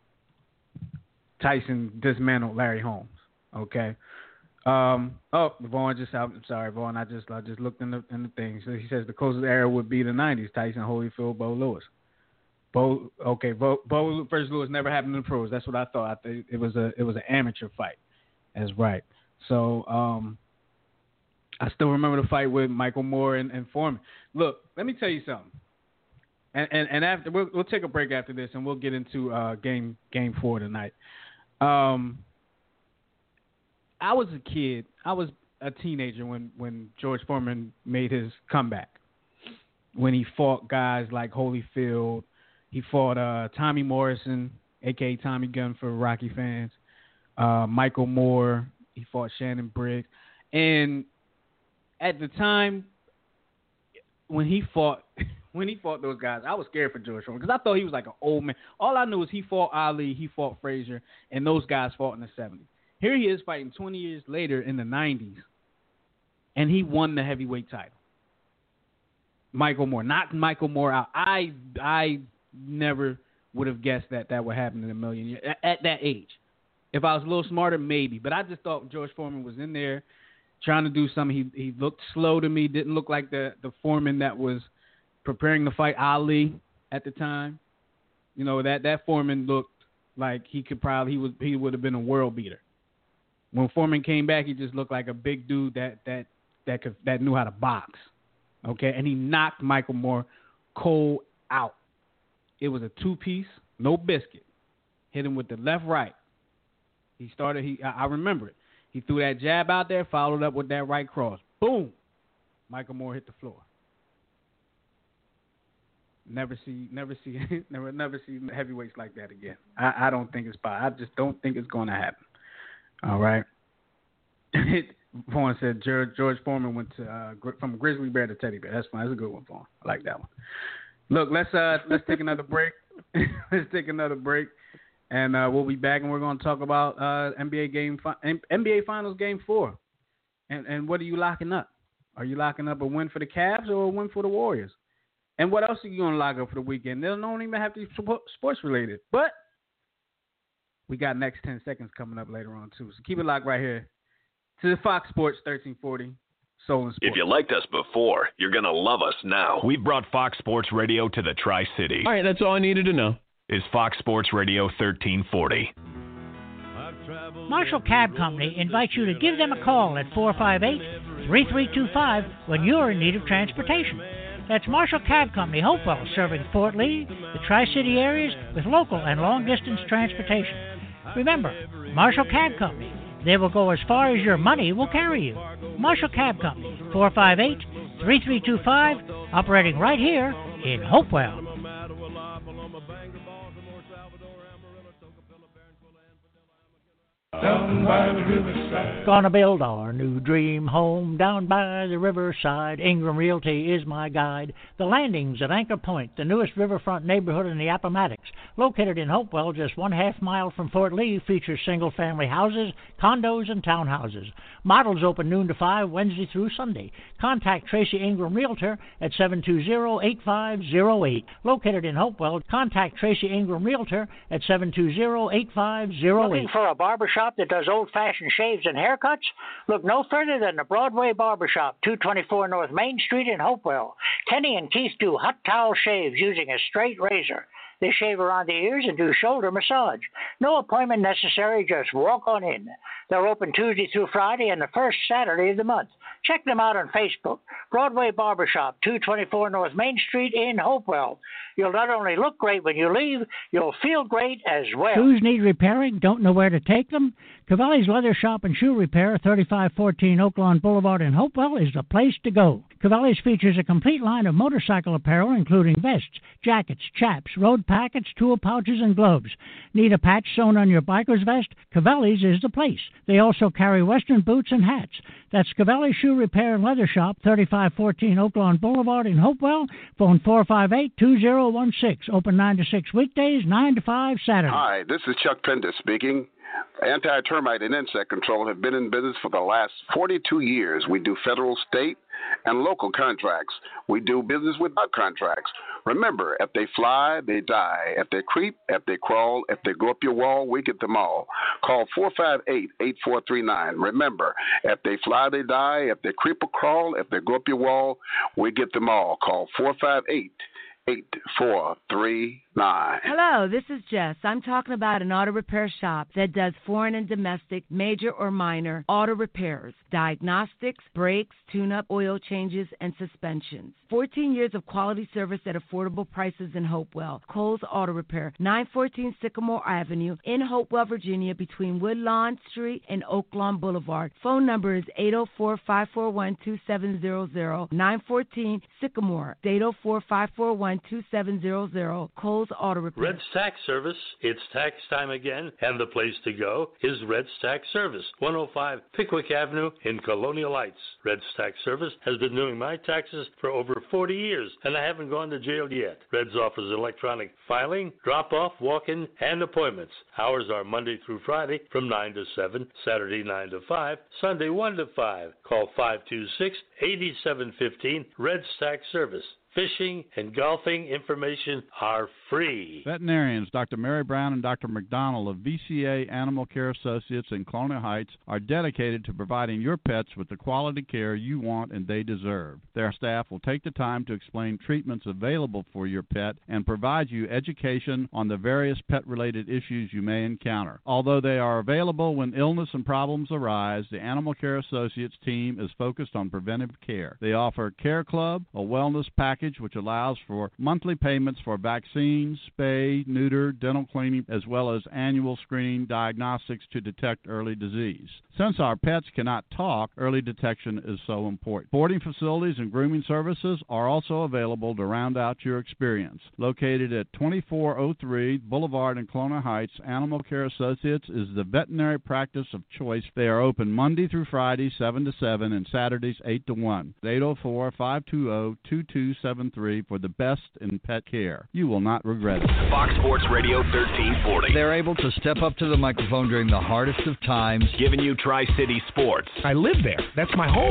Tyson dismantled Larry Holmes. Okay. Um, oh, Vaughn just I'm sorry, Vaughn. I just I just looked in the in the thing. So he says the closest era would be the nineties. Tyson, Holyfield, Bo Lewis. Bo okay, Bo, Bo versus Lewis never happened in the pros. That's what I thought. I think it was a it was an amateur fight. That's right. So um, I still remember the fight with Michael Moore and, and Foreman. Look, let me tell you something. And and, and after we'll, we'll take a break after this, and we'll get into uh, game game four tonight. Um, I was a kid. I was a teenager when, when George Foreman made his comeback. When he fought guys like Holyfield, he fought uh, Tommy Morrison, a k a. Tommy Gunn for Rocky fans. Uh, Michael Moore. He fought Shannon Briggs. And at the time, when he fought when he fought those guys, I was scared for George Foreman because I thought he was like an old man. All I knew was he fought Ali, he fought Frazier, and those guys fought in the seventies. Here he is fighting twenty years later in the nineties, and he won the heavyweight title. Michael Moore, knocked Michael Moore out. I I never would have guessed that that would happen in a million years at, at that age. If I was a little smarter, maybe. But I just thought George Foreman was in there trying to do something. He he looked slow to me. Didn't look like the, the Foreman that was preparing to fight Ali at the time. You know, that, that Foreman looked like he could probably he was he would have been a world beater. When Foreman came back, he just looked like a big dude that that that could that knew how to box. Okay, and he knocked Michael Moore cold out. It was a two-piece, no biscuit. Hit him with the left right. He started, He I, I remember it. He threw that jab out there, followed up with that right cross. Boom. Michael Moore hit the floor. Never see, never see, never, never see heavyweights like that again. I, I don't think it's possible. I just don't think it's going to happen. All right. Vaughn said George, George Foreman went to uh, from grizzly bear to teddy bear. That's fine. That's a good one, Vaughn. I like that one. Look, let's uh, let's take another break. let's take another break, and uh, we'll be back, and we're going to talk about uh, N B A game, N B A Finals Game Four, and and what are you locking up? Are you locking up a win for the Cavs or a win for the Warriors? And what else are you going to lock up for the weekend? They don't even have to be sports related, but we got next ten seconds coming up later on too. So keep it locked right here to the Fox Sports thirteen forty Soul and Sports. If you liked us before, you're going to love us now. We brought Fox Sports Radio to the Tri-City. All right, that's all I needed to know. Is Fox Sports Radio thirteen forty. Marshall Cab Company invites you to give them a call at four five eight, three three two five when you're in need of transportation. That's Marshall Cab Company, Hopewell, serving Fort Lee, the Tri-City areas with local and long-distance transportation. Remember, Marshall Cab Company. They will go as far as your money will carry you. Marshall Cab Company, four five eight, three three two five, operating right here in Hopewell. Down by the riverside. Gonna build our new dream home down by the riverside. Ingram Realty is my guide. The Landings at Anchor Point, the newest riverfront neighborhood in the Appomattox. Located in Hopewell, just one half mile from Fort Lee, features single-family houses, condos, and townhouses. Models open noon to five, Wednesday through Sunday. Contact Tracy Ingram Realtor at seven two zero, eight five zero eight. Located in Hopewell, contact Tracy Ingram Realtor at seven two zero, eight five zero eight. Looking for a barbershop that does old-fashioned shaves and haircuts? Look no further than the Broadway Barbershop, two twenty-four North Main Street in Hopewell. Kenny and Keith do hot towel shaves using a straight razor. They shave around the ears and do shoulder massage. No appointment necessary, just walk on in. They're open Tuesday through Friday and the first Saturday of the month. Check them out on Facebook. Broadway Barbershop, two twenty-four North Main Street in Hopewell. You'll not only look great when you leave, you'll feel great as well. Shoes need repairing? Don't know where to take them? Cavalli's Leather Shop and Shoe Repair, thirty-five fourteen Oak Lawn Boulevard in Hopewell, is the place to go. Cavalli's features a complete line of motorcycle apparel, including vests, jackets, chaps, road packets, tool pouches, and gloves. Need a patch sewn on your biker's vest? Cavalli's is the place. They also carry Western boots and hats. That's Cavalli Shoe Repair and Leather Shop, thirty-five fourteen Oak Lawn Boulevard in Hopewell. Phone four five eight, two zero one six. Open nine to six weekdays, nine to five Saturdays. Hi, this is Chuck Pender speaking. Anti-termite and insect control have been in business for the last forty-two years. We do federal, state, and local contracts. We do business without contracts. Remember, if they fly, they die. If they creep, if they crawl, if they go up your wall, we get them all. Call four five eight, eight four three nine. Remember, if they fly, they die. If they creep or crawl, if they go up your wall, we get them all. Call four five eight, eight four three nine. Hello, this is Jess. I'm talking about an auto repair shop that does foreign and domestic, major or minor auto repairs, diagnostics, brakes, tune-up, oil changes, and suspensions. fourteen years of quality service at affordable prices in Hopewell. Cole's Auto Repair, nine fourteen Sycamore Avenue in Hopewell, Virginia, between Woodlawn Street and Oaklawn Boulevard. Phone number is eight oh four, five four one, two seven zero zero, nine fourteen Sycamore, eight oh four, five four one, two seven zero zero. Cole's Auto Repair. Red's Tax Service. It's tax time again, and the place to go is Red's Tax Service, one oh five Pickwick Avenue in Colonial Heights. Red's Tax Service has been doing my taxes for over forty years, and I haven't gone to jail yet. Red's offers electronic filing, drop-off, walk-in, and appointments. Hours are Monday through Friday from nine to seven, Saturday nine to five, Sunday one to five. Call five two six, eight seven one five, Red's Tax Service. Fishing and golfing information are free. Veterinarians Doctor Mary Brown and Doctor McDonald of V C A Animal Care Associates in Colonial Heights are dedicated to providing your pets with the quality care you want and they deserve. Their staff will take the time to explain treatments available for your pet and provide you education on the various pet-related issues you may encounter. Although they are available when illness and problems arise, the Animal Care Associates team is focused on preventive care. They offer Care Club, a wellness package package, which allows for monthly payments for vaccines, spay, neuter, dental cleaning, as well as annual screening diagnostics to detect early disease. Since our pets cannot talk, early detection is so important. Boarding facilities and grooming services are also available to round out your experience. Located at twenty-four oh three Boulevard in Clona Heights, Animal Care Associates is the veterinary practice of choice. They are open Monday through Friday, seven to seven, and Saturdays, eight to one. eight oh four, five two zero, two two seven three for the best in pet care. You will not regret it. Fox Sports Radio thirteen forty. They're able to step up to the microphone during the hardest of times, giving you Tri-City sports. I live there. That's my home.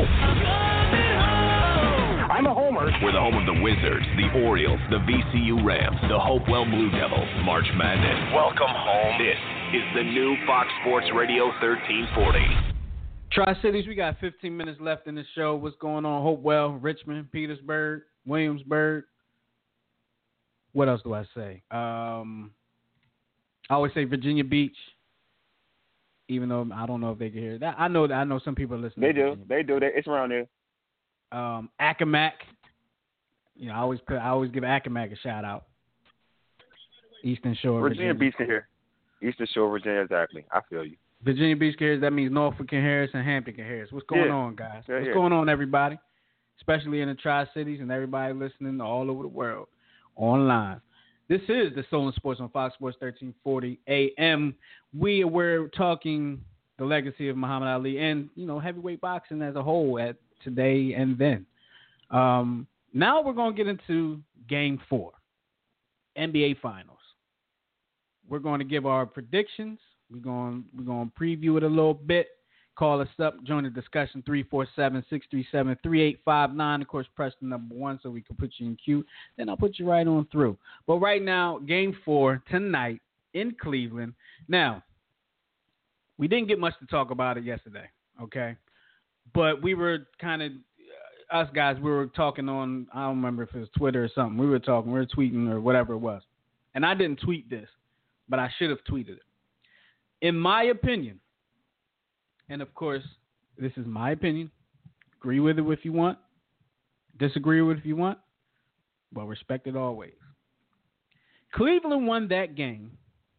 I'm a homer. We're the home of the Wizards, the Orioles, the V C U Rams, the Hopewell Blue Devils, March Madness. Welcome home. This is the new Fox Sports Radio thirteen forty. Tri-Cities, we got fifteen minutes left in the show. What's going on? Hopewell, Richmond, Petersburg, Williamsburg. What else do I say? Um, I always say Virginia Beach, even though I don't know if they can hear that. I know that I know some people are listening. They do. They do. They, it's around there. Um, Accomack. You know, I always put. I always give Accomack a shout out. Eastern Shore, Virginia, Virginia. Beach can hear. Eastern Shore, Virginia, exactly. I feel you. Virginia Beach can hear us. That means Norfolk can hear us and Hampton can hear us. What's going Yeah. on, guys? Yeah, What's yeah. going on, everybody? Especially in the Tri-Cities and everybody listening all over the world online. This is the Soul and Sports on Fox Sports thirteen forty A M. We we're talking the legacy of Muhammad Ali and you know heavyweight boxing as a whole at today and then. Um, now we're going to get into Game Four, N B A Finals. We're going to give our predictions. We're going we're going to preview it a little bit. Call us up, join the discussion, three four seven, six three seven, three eight five nine. Of course, press the number one so we can put you in queue. Then I'll put you right on through. But right now, Game Four tonight in Cleveland. Now, we didn't get much to talk about it yesterday, okay? But we were kind of, uh, us guys, we were talking on, I don't remember if it was Twitter or something. We were talking, we were tweeting or whatever it was. And I didn't tweet this, but I should have tweeted it. In my opinion, and of course, this is my opinion. Agree with it if you want. Disagree with it if you want. But respect it always. Cleveland won that game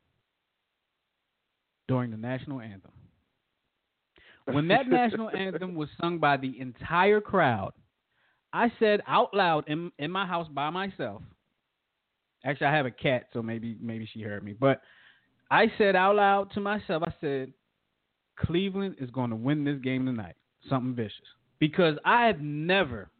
during the national anthem. When that national anthem was sung by the entire crowd, I said out loud in, in my house by myself. Actually, I have a cat, so maybe maybe she heard me. But I said out loud to myself, I said, Cleveland is going to win this game tonight. Something vicious. Because I've never,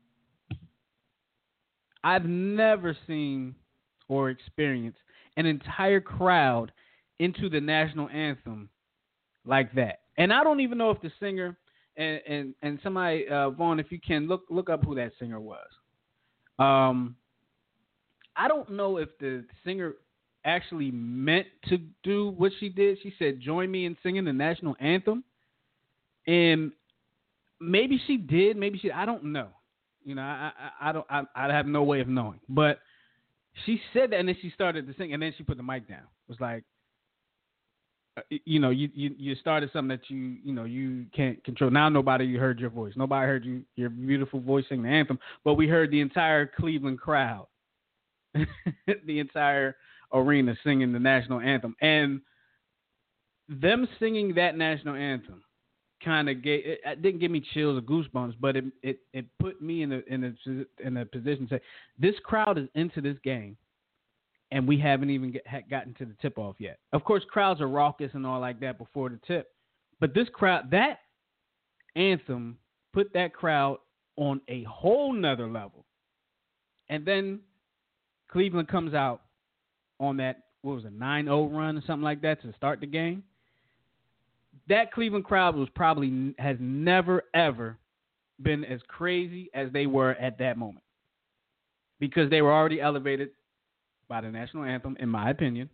I've never seen or experienced an entire crowd into the national anthem like that. And I don't even know if the singer, and, and, and somebody, uh, Vaughn, if you can, look look up who that singer was. Um, I don't know if the singer actually meant to do what she did. She said, join me in singing the national anthem. And maybe she did, maybe she, I don't know. You know, I I, I don't, I, I have no way of knowing. But she said that, and then she started to sing, and then she put the mic down. It was like, uh, you know, you, you, you started something that you, you know, you can't control. Now nobody heard your voice. Nobody heard you, your beautiful voice sing the anthem. But we heard the entire Cleveland crowd, the entire arena singing the national anthem, and them singing that national anthem kind of gave it, it didn't give me chills or goosebumps, but it it, it put me in a in a in a position to say this crowd is into this game, and we haven't even get, gotten to the tip off yet. Of course, crowds are raucous and all like that before the tip, but this crowd, that anthem put that crowd on a whole nother level, and then Cleveland comes out on that, what was it, nine oh run or something like that to start the game. That Cleveland crowd was probably, has never, ever been as crazy as they were at that moment. Because they were already elevated by the national anthem, in my opinion.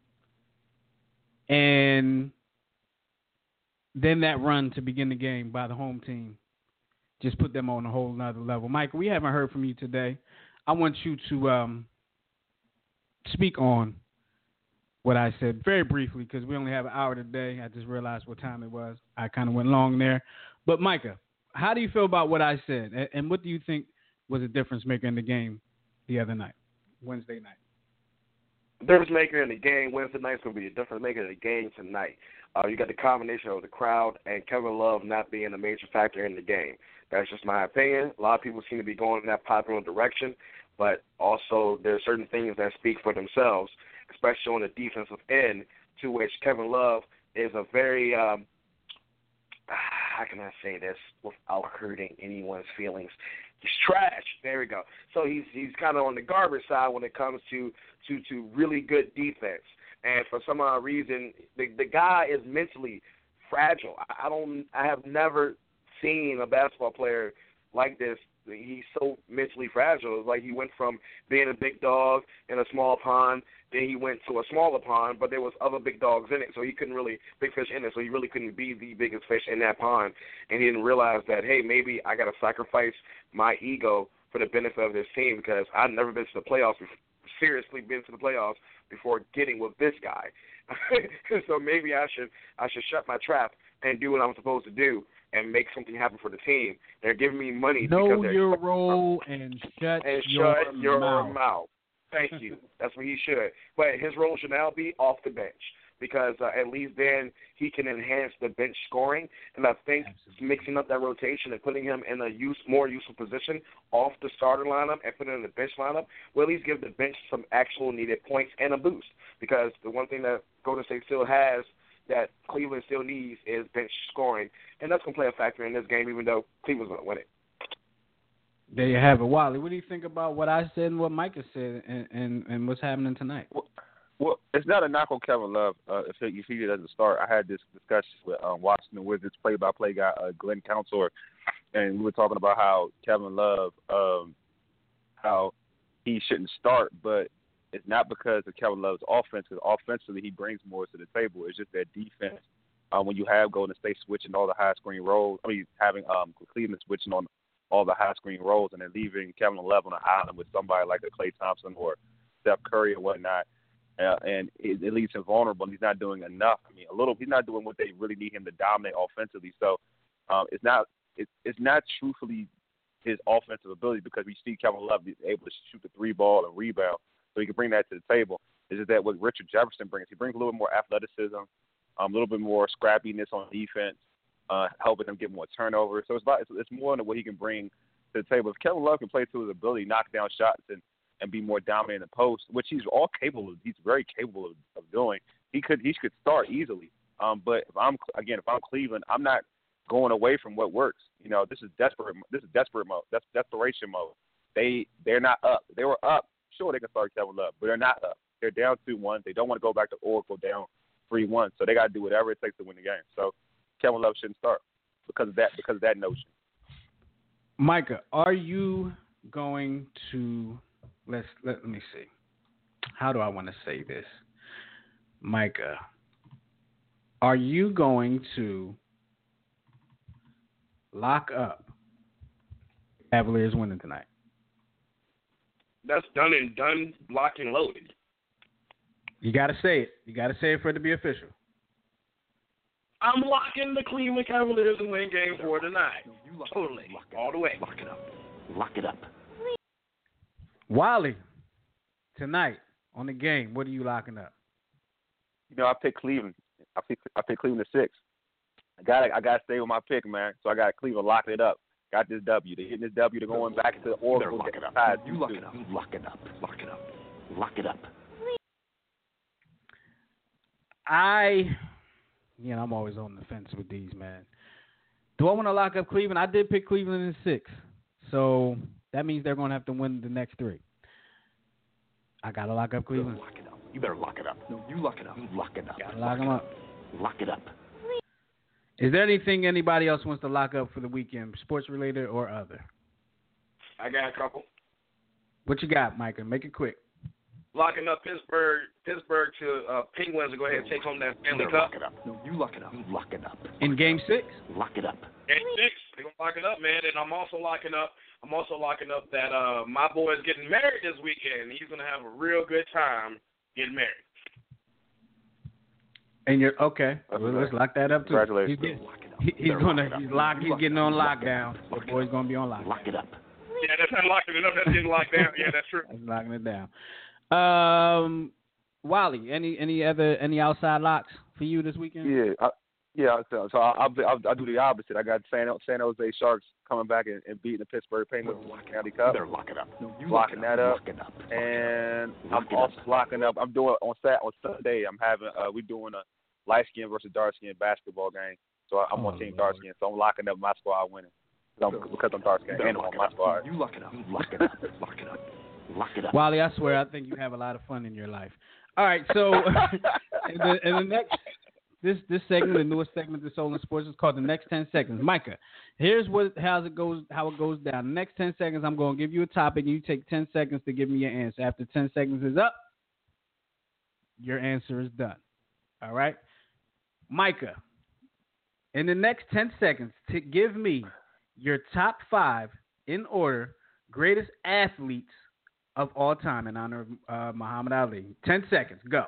And then that run to begin the game by the home team just put them on a whole nother level. Michael, we haven't heard from you today. I want you to um, speak on what I said very briefly, because we only have an hour today. I just realized what time it was. I kind of went long there. But, Micah, how do you feel about what I said? And what do you think was a difference maker in the game the other night, Wednesday night? Difference maker in the game Wednesday night's going to be a difference maker in the game tonight. Uh, you got the combination of the crowd and Kevin Love not being a major factor in the game. That's just my opinion. A lot of people seem to be going in that popular direction, but also there are certain things that speak for themselves, especially on the defensive end, to which Kevin Love is a very, um, how can I say this without hurting anyone's feelings? He's trash. There we go. So he's he's kind of on the garbage side when it comes to, to, to really good defense. And for some odd reason, the the guy is mentally fragile. I don't. I have never seen a basketball player like this. He's so mentally fragile. It's like he went from being a big dog in a small pond, then he went to a smaller pond, but there was other big dogs in it, so he couldn't really big fish in it. So he really couldn't be the biggest fish in that pond, and he didn't realize that hey, maybe I got to sacrifice my ego for the benefit of this team because I've never been to the playoffs. Seriously, been to the playoffs before getting with this guy. So maybe I should I should shut my trap and do what I'm supposed to do and make something happen for the team. They're giving me money. Know because they're your role and shut, and your, shut your mouth. mouth. Thank you. That's what he should. But his role should now be off the bench because uh, at least then he can enhance the bench scoring. And I think Absolutely. mixing up that rotation and putting him in a use, more useful position off the starter lineup and putting him in the bench lineup will at least give the bench some actual needed points and a boost. Because the one thing that Golden State still has that Cleveland still needs is bench scoring. And that's going to play a factor in this game, even though Cleveland's going to win it. There you have it. Wally, what do you think about what I said and what Micah said and, and, and what's happening tonight? Well, well, it's not a knock on Kevin Love uh, if, he, if he doesn't start. I had this discussion with um, Washington Wizards play-by-play guy, uh, Glenn Counselor, and we were talking about how Kevin Love, um, how he shouldn't start, but it's not because of Kevin Love's offense, because offensively he brings more to the table. It's just that defense. Uh, when you have Golden State switching all the high-screen roles, I mean, having um, Cleveland switching on all the high-screen roles and then leaving Kevin Love on an island with somebody like a Klay Thompson or Steph Curry or whatnot, uh, and it, it leaves him vulnerable. And he's not doing enough. I mean, a little. He's not doing what they really need him to dominate offensively. So um, it's not. It, it's not truthfully his offensive ability because we see Kevin Love be able to shoot the three ball and rebound, so he can bring that to the table. It's just that what Richard Jefferson brings, he brings a little bit more athleticism, um, a little bit more scrappiness on defense. Uh, helping them get more turnovers. So it's about, it's, it's more than what he can bring to the table. If Kevin Love can play to his ability, knock down shots, and, and be more dominant in the post, which he's all capable of, he's very capable of, of doing, he could he could start easily. Um, but if I'm again, if I'm Cleveland, I'm not going away from what works. You know, this is desperate. This is desperate mode. That's desperation mode. They they're not up. If they were up, sure they can start Kevin Love, but they're not up. They're down two one. They don't want to go back to Oracle down three one. So they got to do whatever it takes to win the game. So Kevin Love shouldn't start because of that because of that notion. Micah, are you going to let's let, let me see. How do I want to say this? Micah, are you going to lock up Cavaliers winning tonight? That's done and done, locked and loaded. You got to say it. You got to say it for it to be official. I'm locking the Cleveland Cavaliers to win game four tonight. You lock, totally. Lock it, all the way. Lock it up. Lock it up. Wally, tonight on the game, what are you locking up? You know, I picked Cleveland. I picked I picked Cleveland to six. I got I got to stay with my pick, man. So I got Cleveland locking it up. Got this W. They're hitting this W. They're going back to the Oracle. Lock it up. You lock it up. Lock it up. Lock it up. Lock it up. I, you know, I'm always on the fence with these, man. Do I want to lock up Cleveland? I did pick Cleveland in six, so that means they're going to have to win the next three. I got to lock up Cleveland. Lock it up. You better lock it up. No, you lock it up. You lock it up. Got to lock them up. Lock it up. Is there anything anybody else wants to lock up for the weekend, sports related or other? I got a couple. What you got, Micah? Make it quick. Locking up Pittsburgh, Pittsburgh to uh, Penguins to go ahead and take home that Stanley Cup. Lock it up. No, you lock it up. You lock it up. In Game Six. Lock it up. Game Six, they're gonna lock it up, man. And I'm also locking up. I'm also locking up that uh, my boy is getting married this weekend. He's gonna have a real good time getting married. And you're okay. Well, let's lock that up too. Congratulations. He's, getting, he, he's gonna he's locked. He's getting on lockdown. The boy's gonna be on lockdown. Lock it up. Yeah, that's not locking it up. That's getting locked down. Yeah, that's true. That's locking it down. Um, Wally, any any other any outside locks for you this weekend? Yeah, I, yeah. So, so I, I, I do the opposite. I got San, San Jose Sharks coming back and, and beating the Pittsburgh Penguins in the County Cup. Better lock it up. No, you locking lock that up. Lock it up. And Lock I'm it also up. locking up. I'm doing on Sat on Sunday. I'm having uh, we're doing a light skin versus dark skin basketball game. So I'm oh, on team Lord. dark skin. So I'm locking up my squad winning. So I'm, because I'm dark skin and I'm on my squad. You lock it up. Lock it up. Lock it up. Lock it up. Wally, I swear, I think you have a lot of fun in your life. All right, so in, the, in the next this this segment, the newest segment of Soul and Sports is called the next ten seconds. Micah, here's what how it goes how it goes down. The next ten seconds, I'm going to give you a topic, and you take ten seconds to give me your answer. After ten seconds is up, your answer is done. All right, Micah, in the next ten seconds, to give me your top five in order greatest athletes of all time in honor of uh, Muhammad Ali. Ten seconds, go.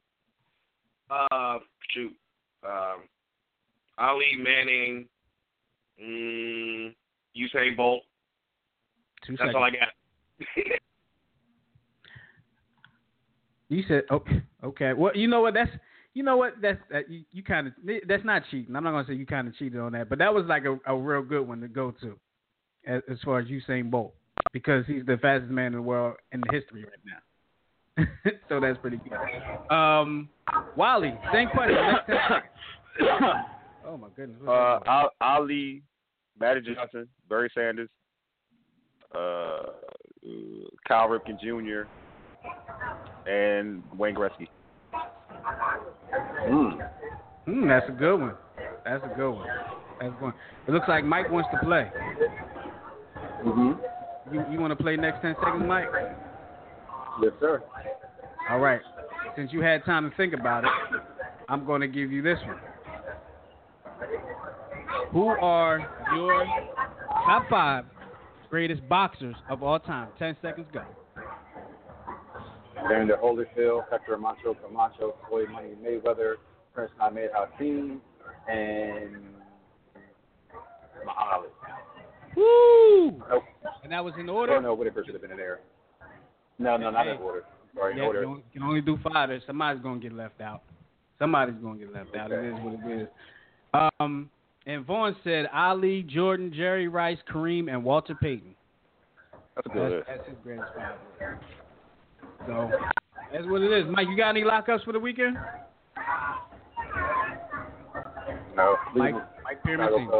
Uh, shoot. Um, Ali, Manning, mm, Usain Bolt. Two That's seconds. all I got. You said okay. Okay. Well, you know what? That's you know what? That's that you, you kind of that's not cheating. I'm not gonna say you kind of cheated on that, but that was like a, a real good one to go to, as, as far as Usain Bolt, because he's the fastest man in the world in the history right now. So that's pretty good. Um, Wally, same question. Next ten seconds. Oh my goodness. Uh, Al- Ali, Magic Johnson, Barry Sanders, uh, Cal Ripken Junior, and Wayne Gretzky. Mm. Mm, that's a good one. That's a good one. That's one. It looks like Mike wants to play. Mhm. You you want to play next ten seconds, Mike? Yes, sir. All right. Since you had time to think about it, I'm going to give you this one. Who are your top five greatest boxers of all time? Ten seconds, go. Evander Holyfield, Hector Macho Camacho, Floyd Money Mayweather, Prince Ahmed Hakeem, and Muhammad Ali. Woo! Nope. And that was in order? Oh, no, Whitaker should have been in there. No, no, not Hey. in order. Sorry, in Yeah, order. you only- can only do five. There's somebody's going to get left out. Somebody's going to get left out. It is what it is. Um, and Vaughn said Ali, Jordan, Jerry Rice, Kareem, and Walter Payton. That's a good That's, that's his greatest five. So that's what it is. Mike, you got any lockups for the weekend? No. Mike, Mike Pyramid team.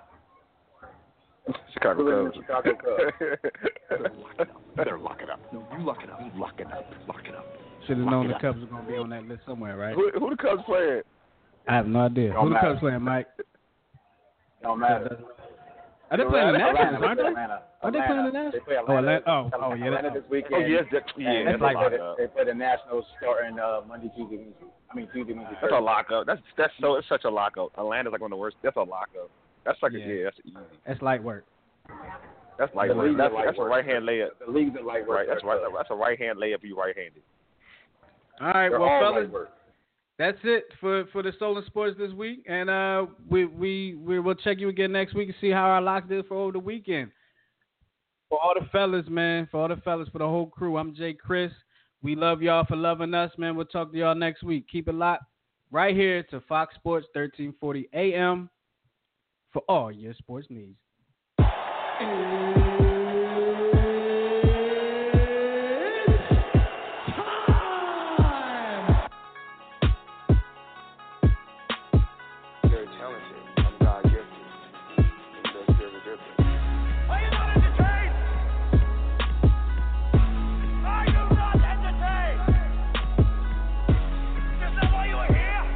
Chicago Cubs. Chicago Cubs. Better lock it up. No, you lock it up. Lock it up. Lock it up. Should have Lock known it the up. Cubs were going to be on that list somewhere, right? Who, who the Cubs playing? I have no idea. Don't Who the matter. Cubs playing, Mike? Don't matter. Are they playing the Atlanta, Nationals, aren't they? Atlanta. Are they playing the Nationals? They play Oh, Atlanta. Atlanta. Oh, oh, yeah. Atlanta That, this weekend. Oh, yes. That, yeah, And that's they a play, the, lockup. they play the Nationals starting uh, Monday, Tuesday, Wednesday. I mean, Tuesday, Wednesday, That's a Thursday. lockup. That's that's so it's such a lockup. Atlanta's like one of the worst. That's a lockup. That's like Yeah. a, yeah. That's easy. that's light work. That's light The work. league's That's, a light that's a work. right hand layup. The league's a light work. Right. That's right. That's a right hand layup. You right handed. All right, They're well, all fellas, light work. that's it for, for the Stolen Sports this week, and uh, we we we will check you again next week and see how our locks did for over the weekend. For all the fellas, man, for all the fellas, for the whole crew, I'm Jay Chris. We love y'all for loving us, man. We'll talk to y'all next week. Keep it locked right here to Fox Sports thirteen forty A M for all your sports needs. Very talented. I'm God gifted. And that's very different. Are you not entertained? Are you not entertained? Is that why you are here?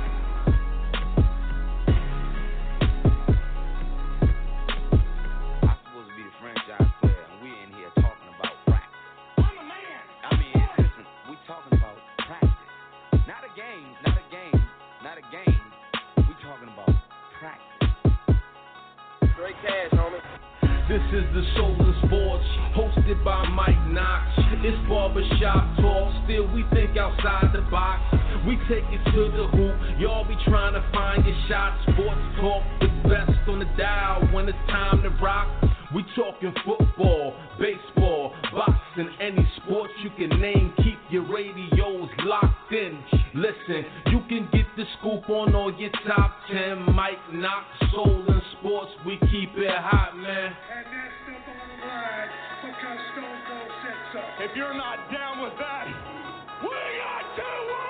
I'm supposed to be the franchise player, and we're in here talking about practice. I'm the man. I mean, listen, we're talking about practice. Not a game, not a game, not a game. We're talking about practice. Straight cash, homie. This is the Soul and Sports, hosted by Mike Knox. It's barbershop talk, still we think outside the box. We take it to the hoop, y'all be trying to find your shots. Sports talk, the best on the dial when it's time to rock. We talking football, baseball, boxing, any sports you can name. Keep your radios locked in. Listen, you can get the scoop on all your top ten. Mike Knox, Soul and Sports, we keep it hot, man. And that's the bottom line, because Stone Cold said so. If you're not down with that, we got to win!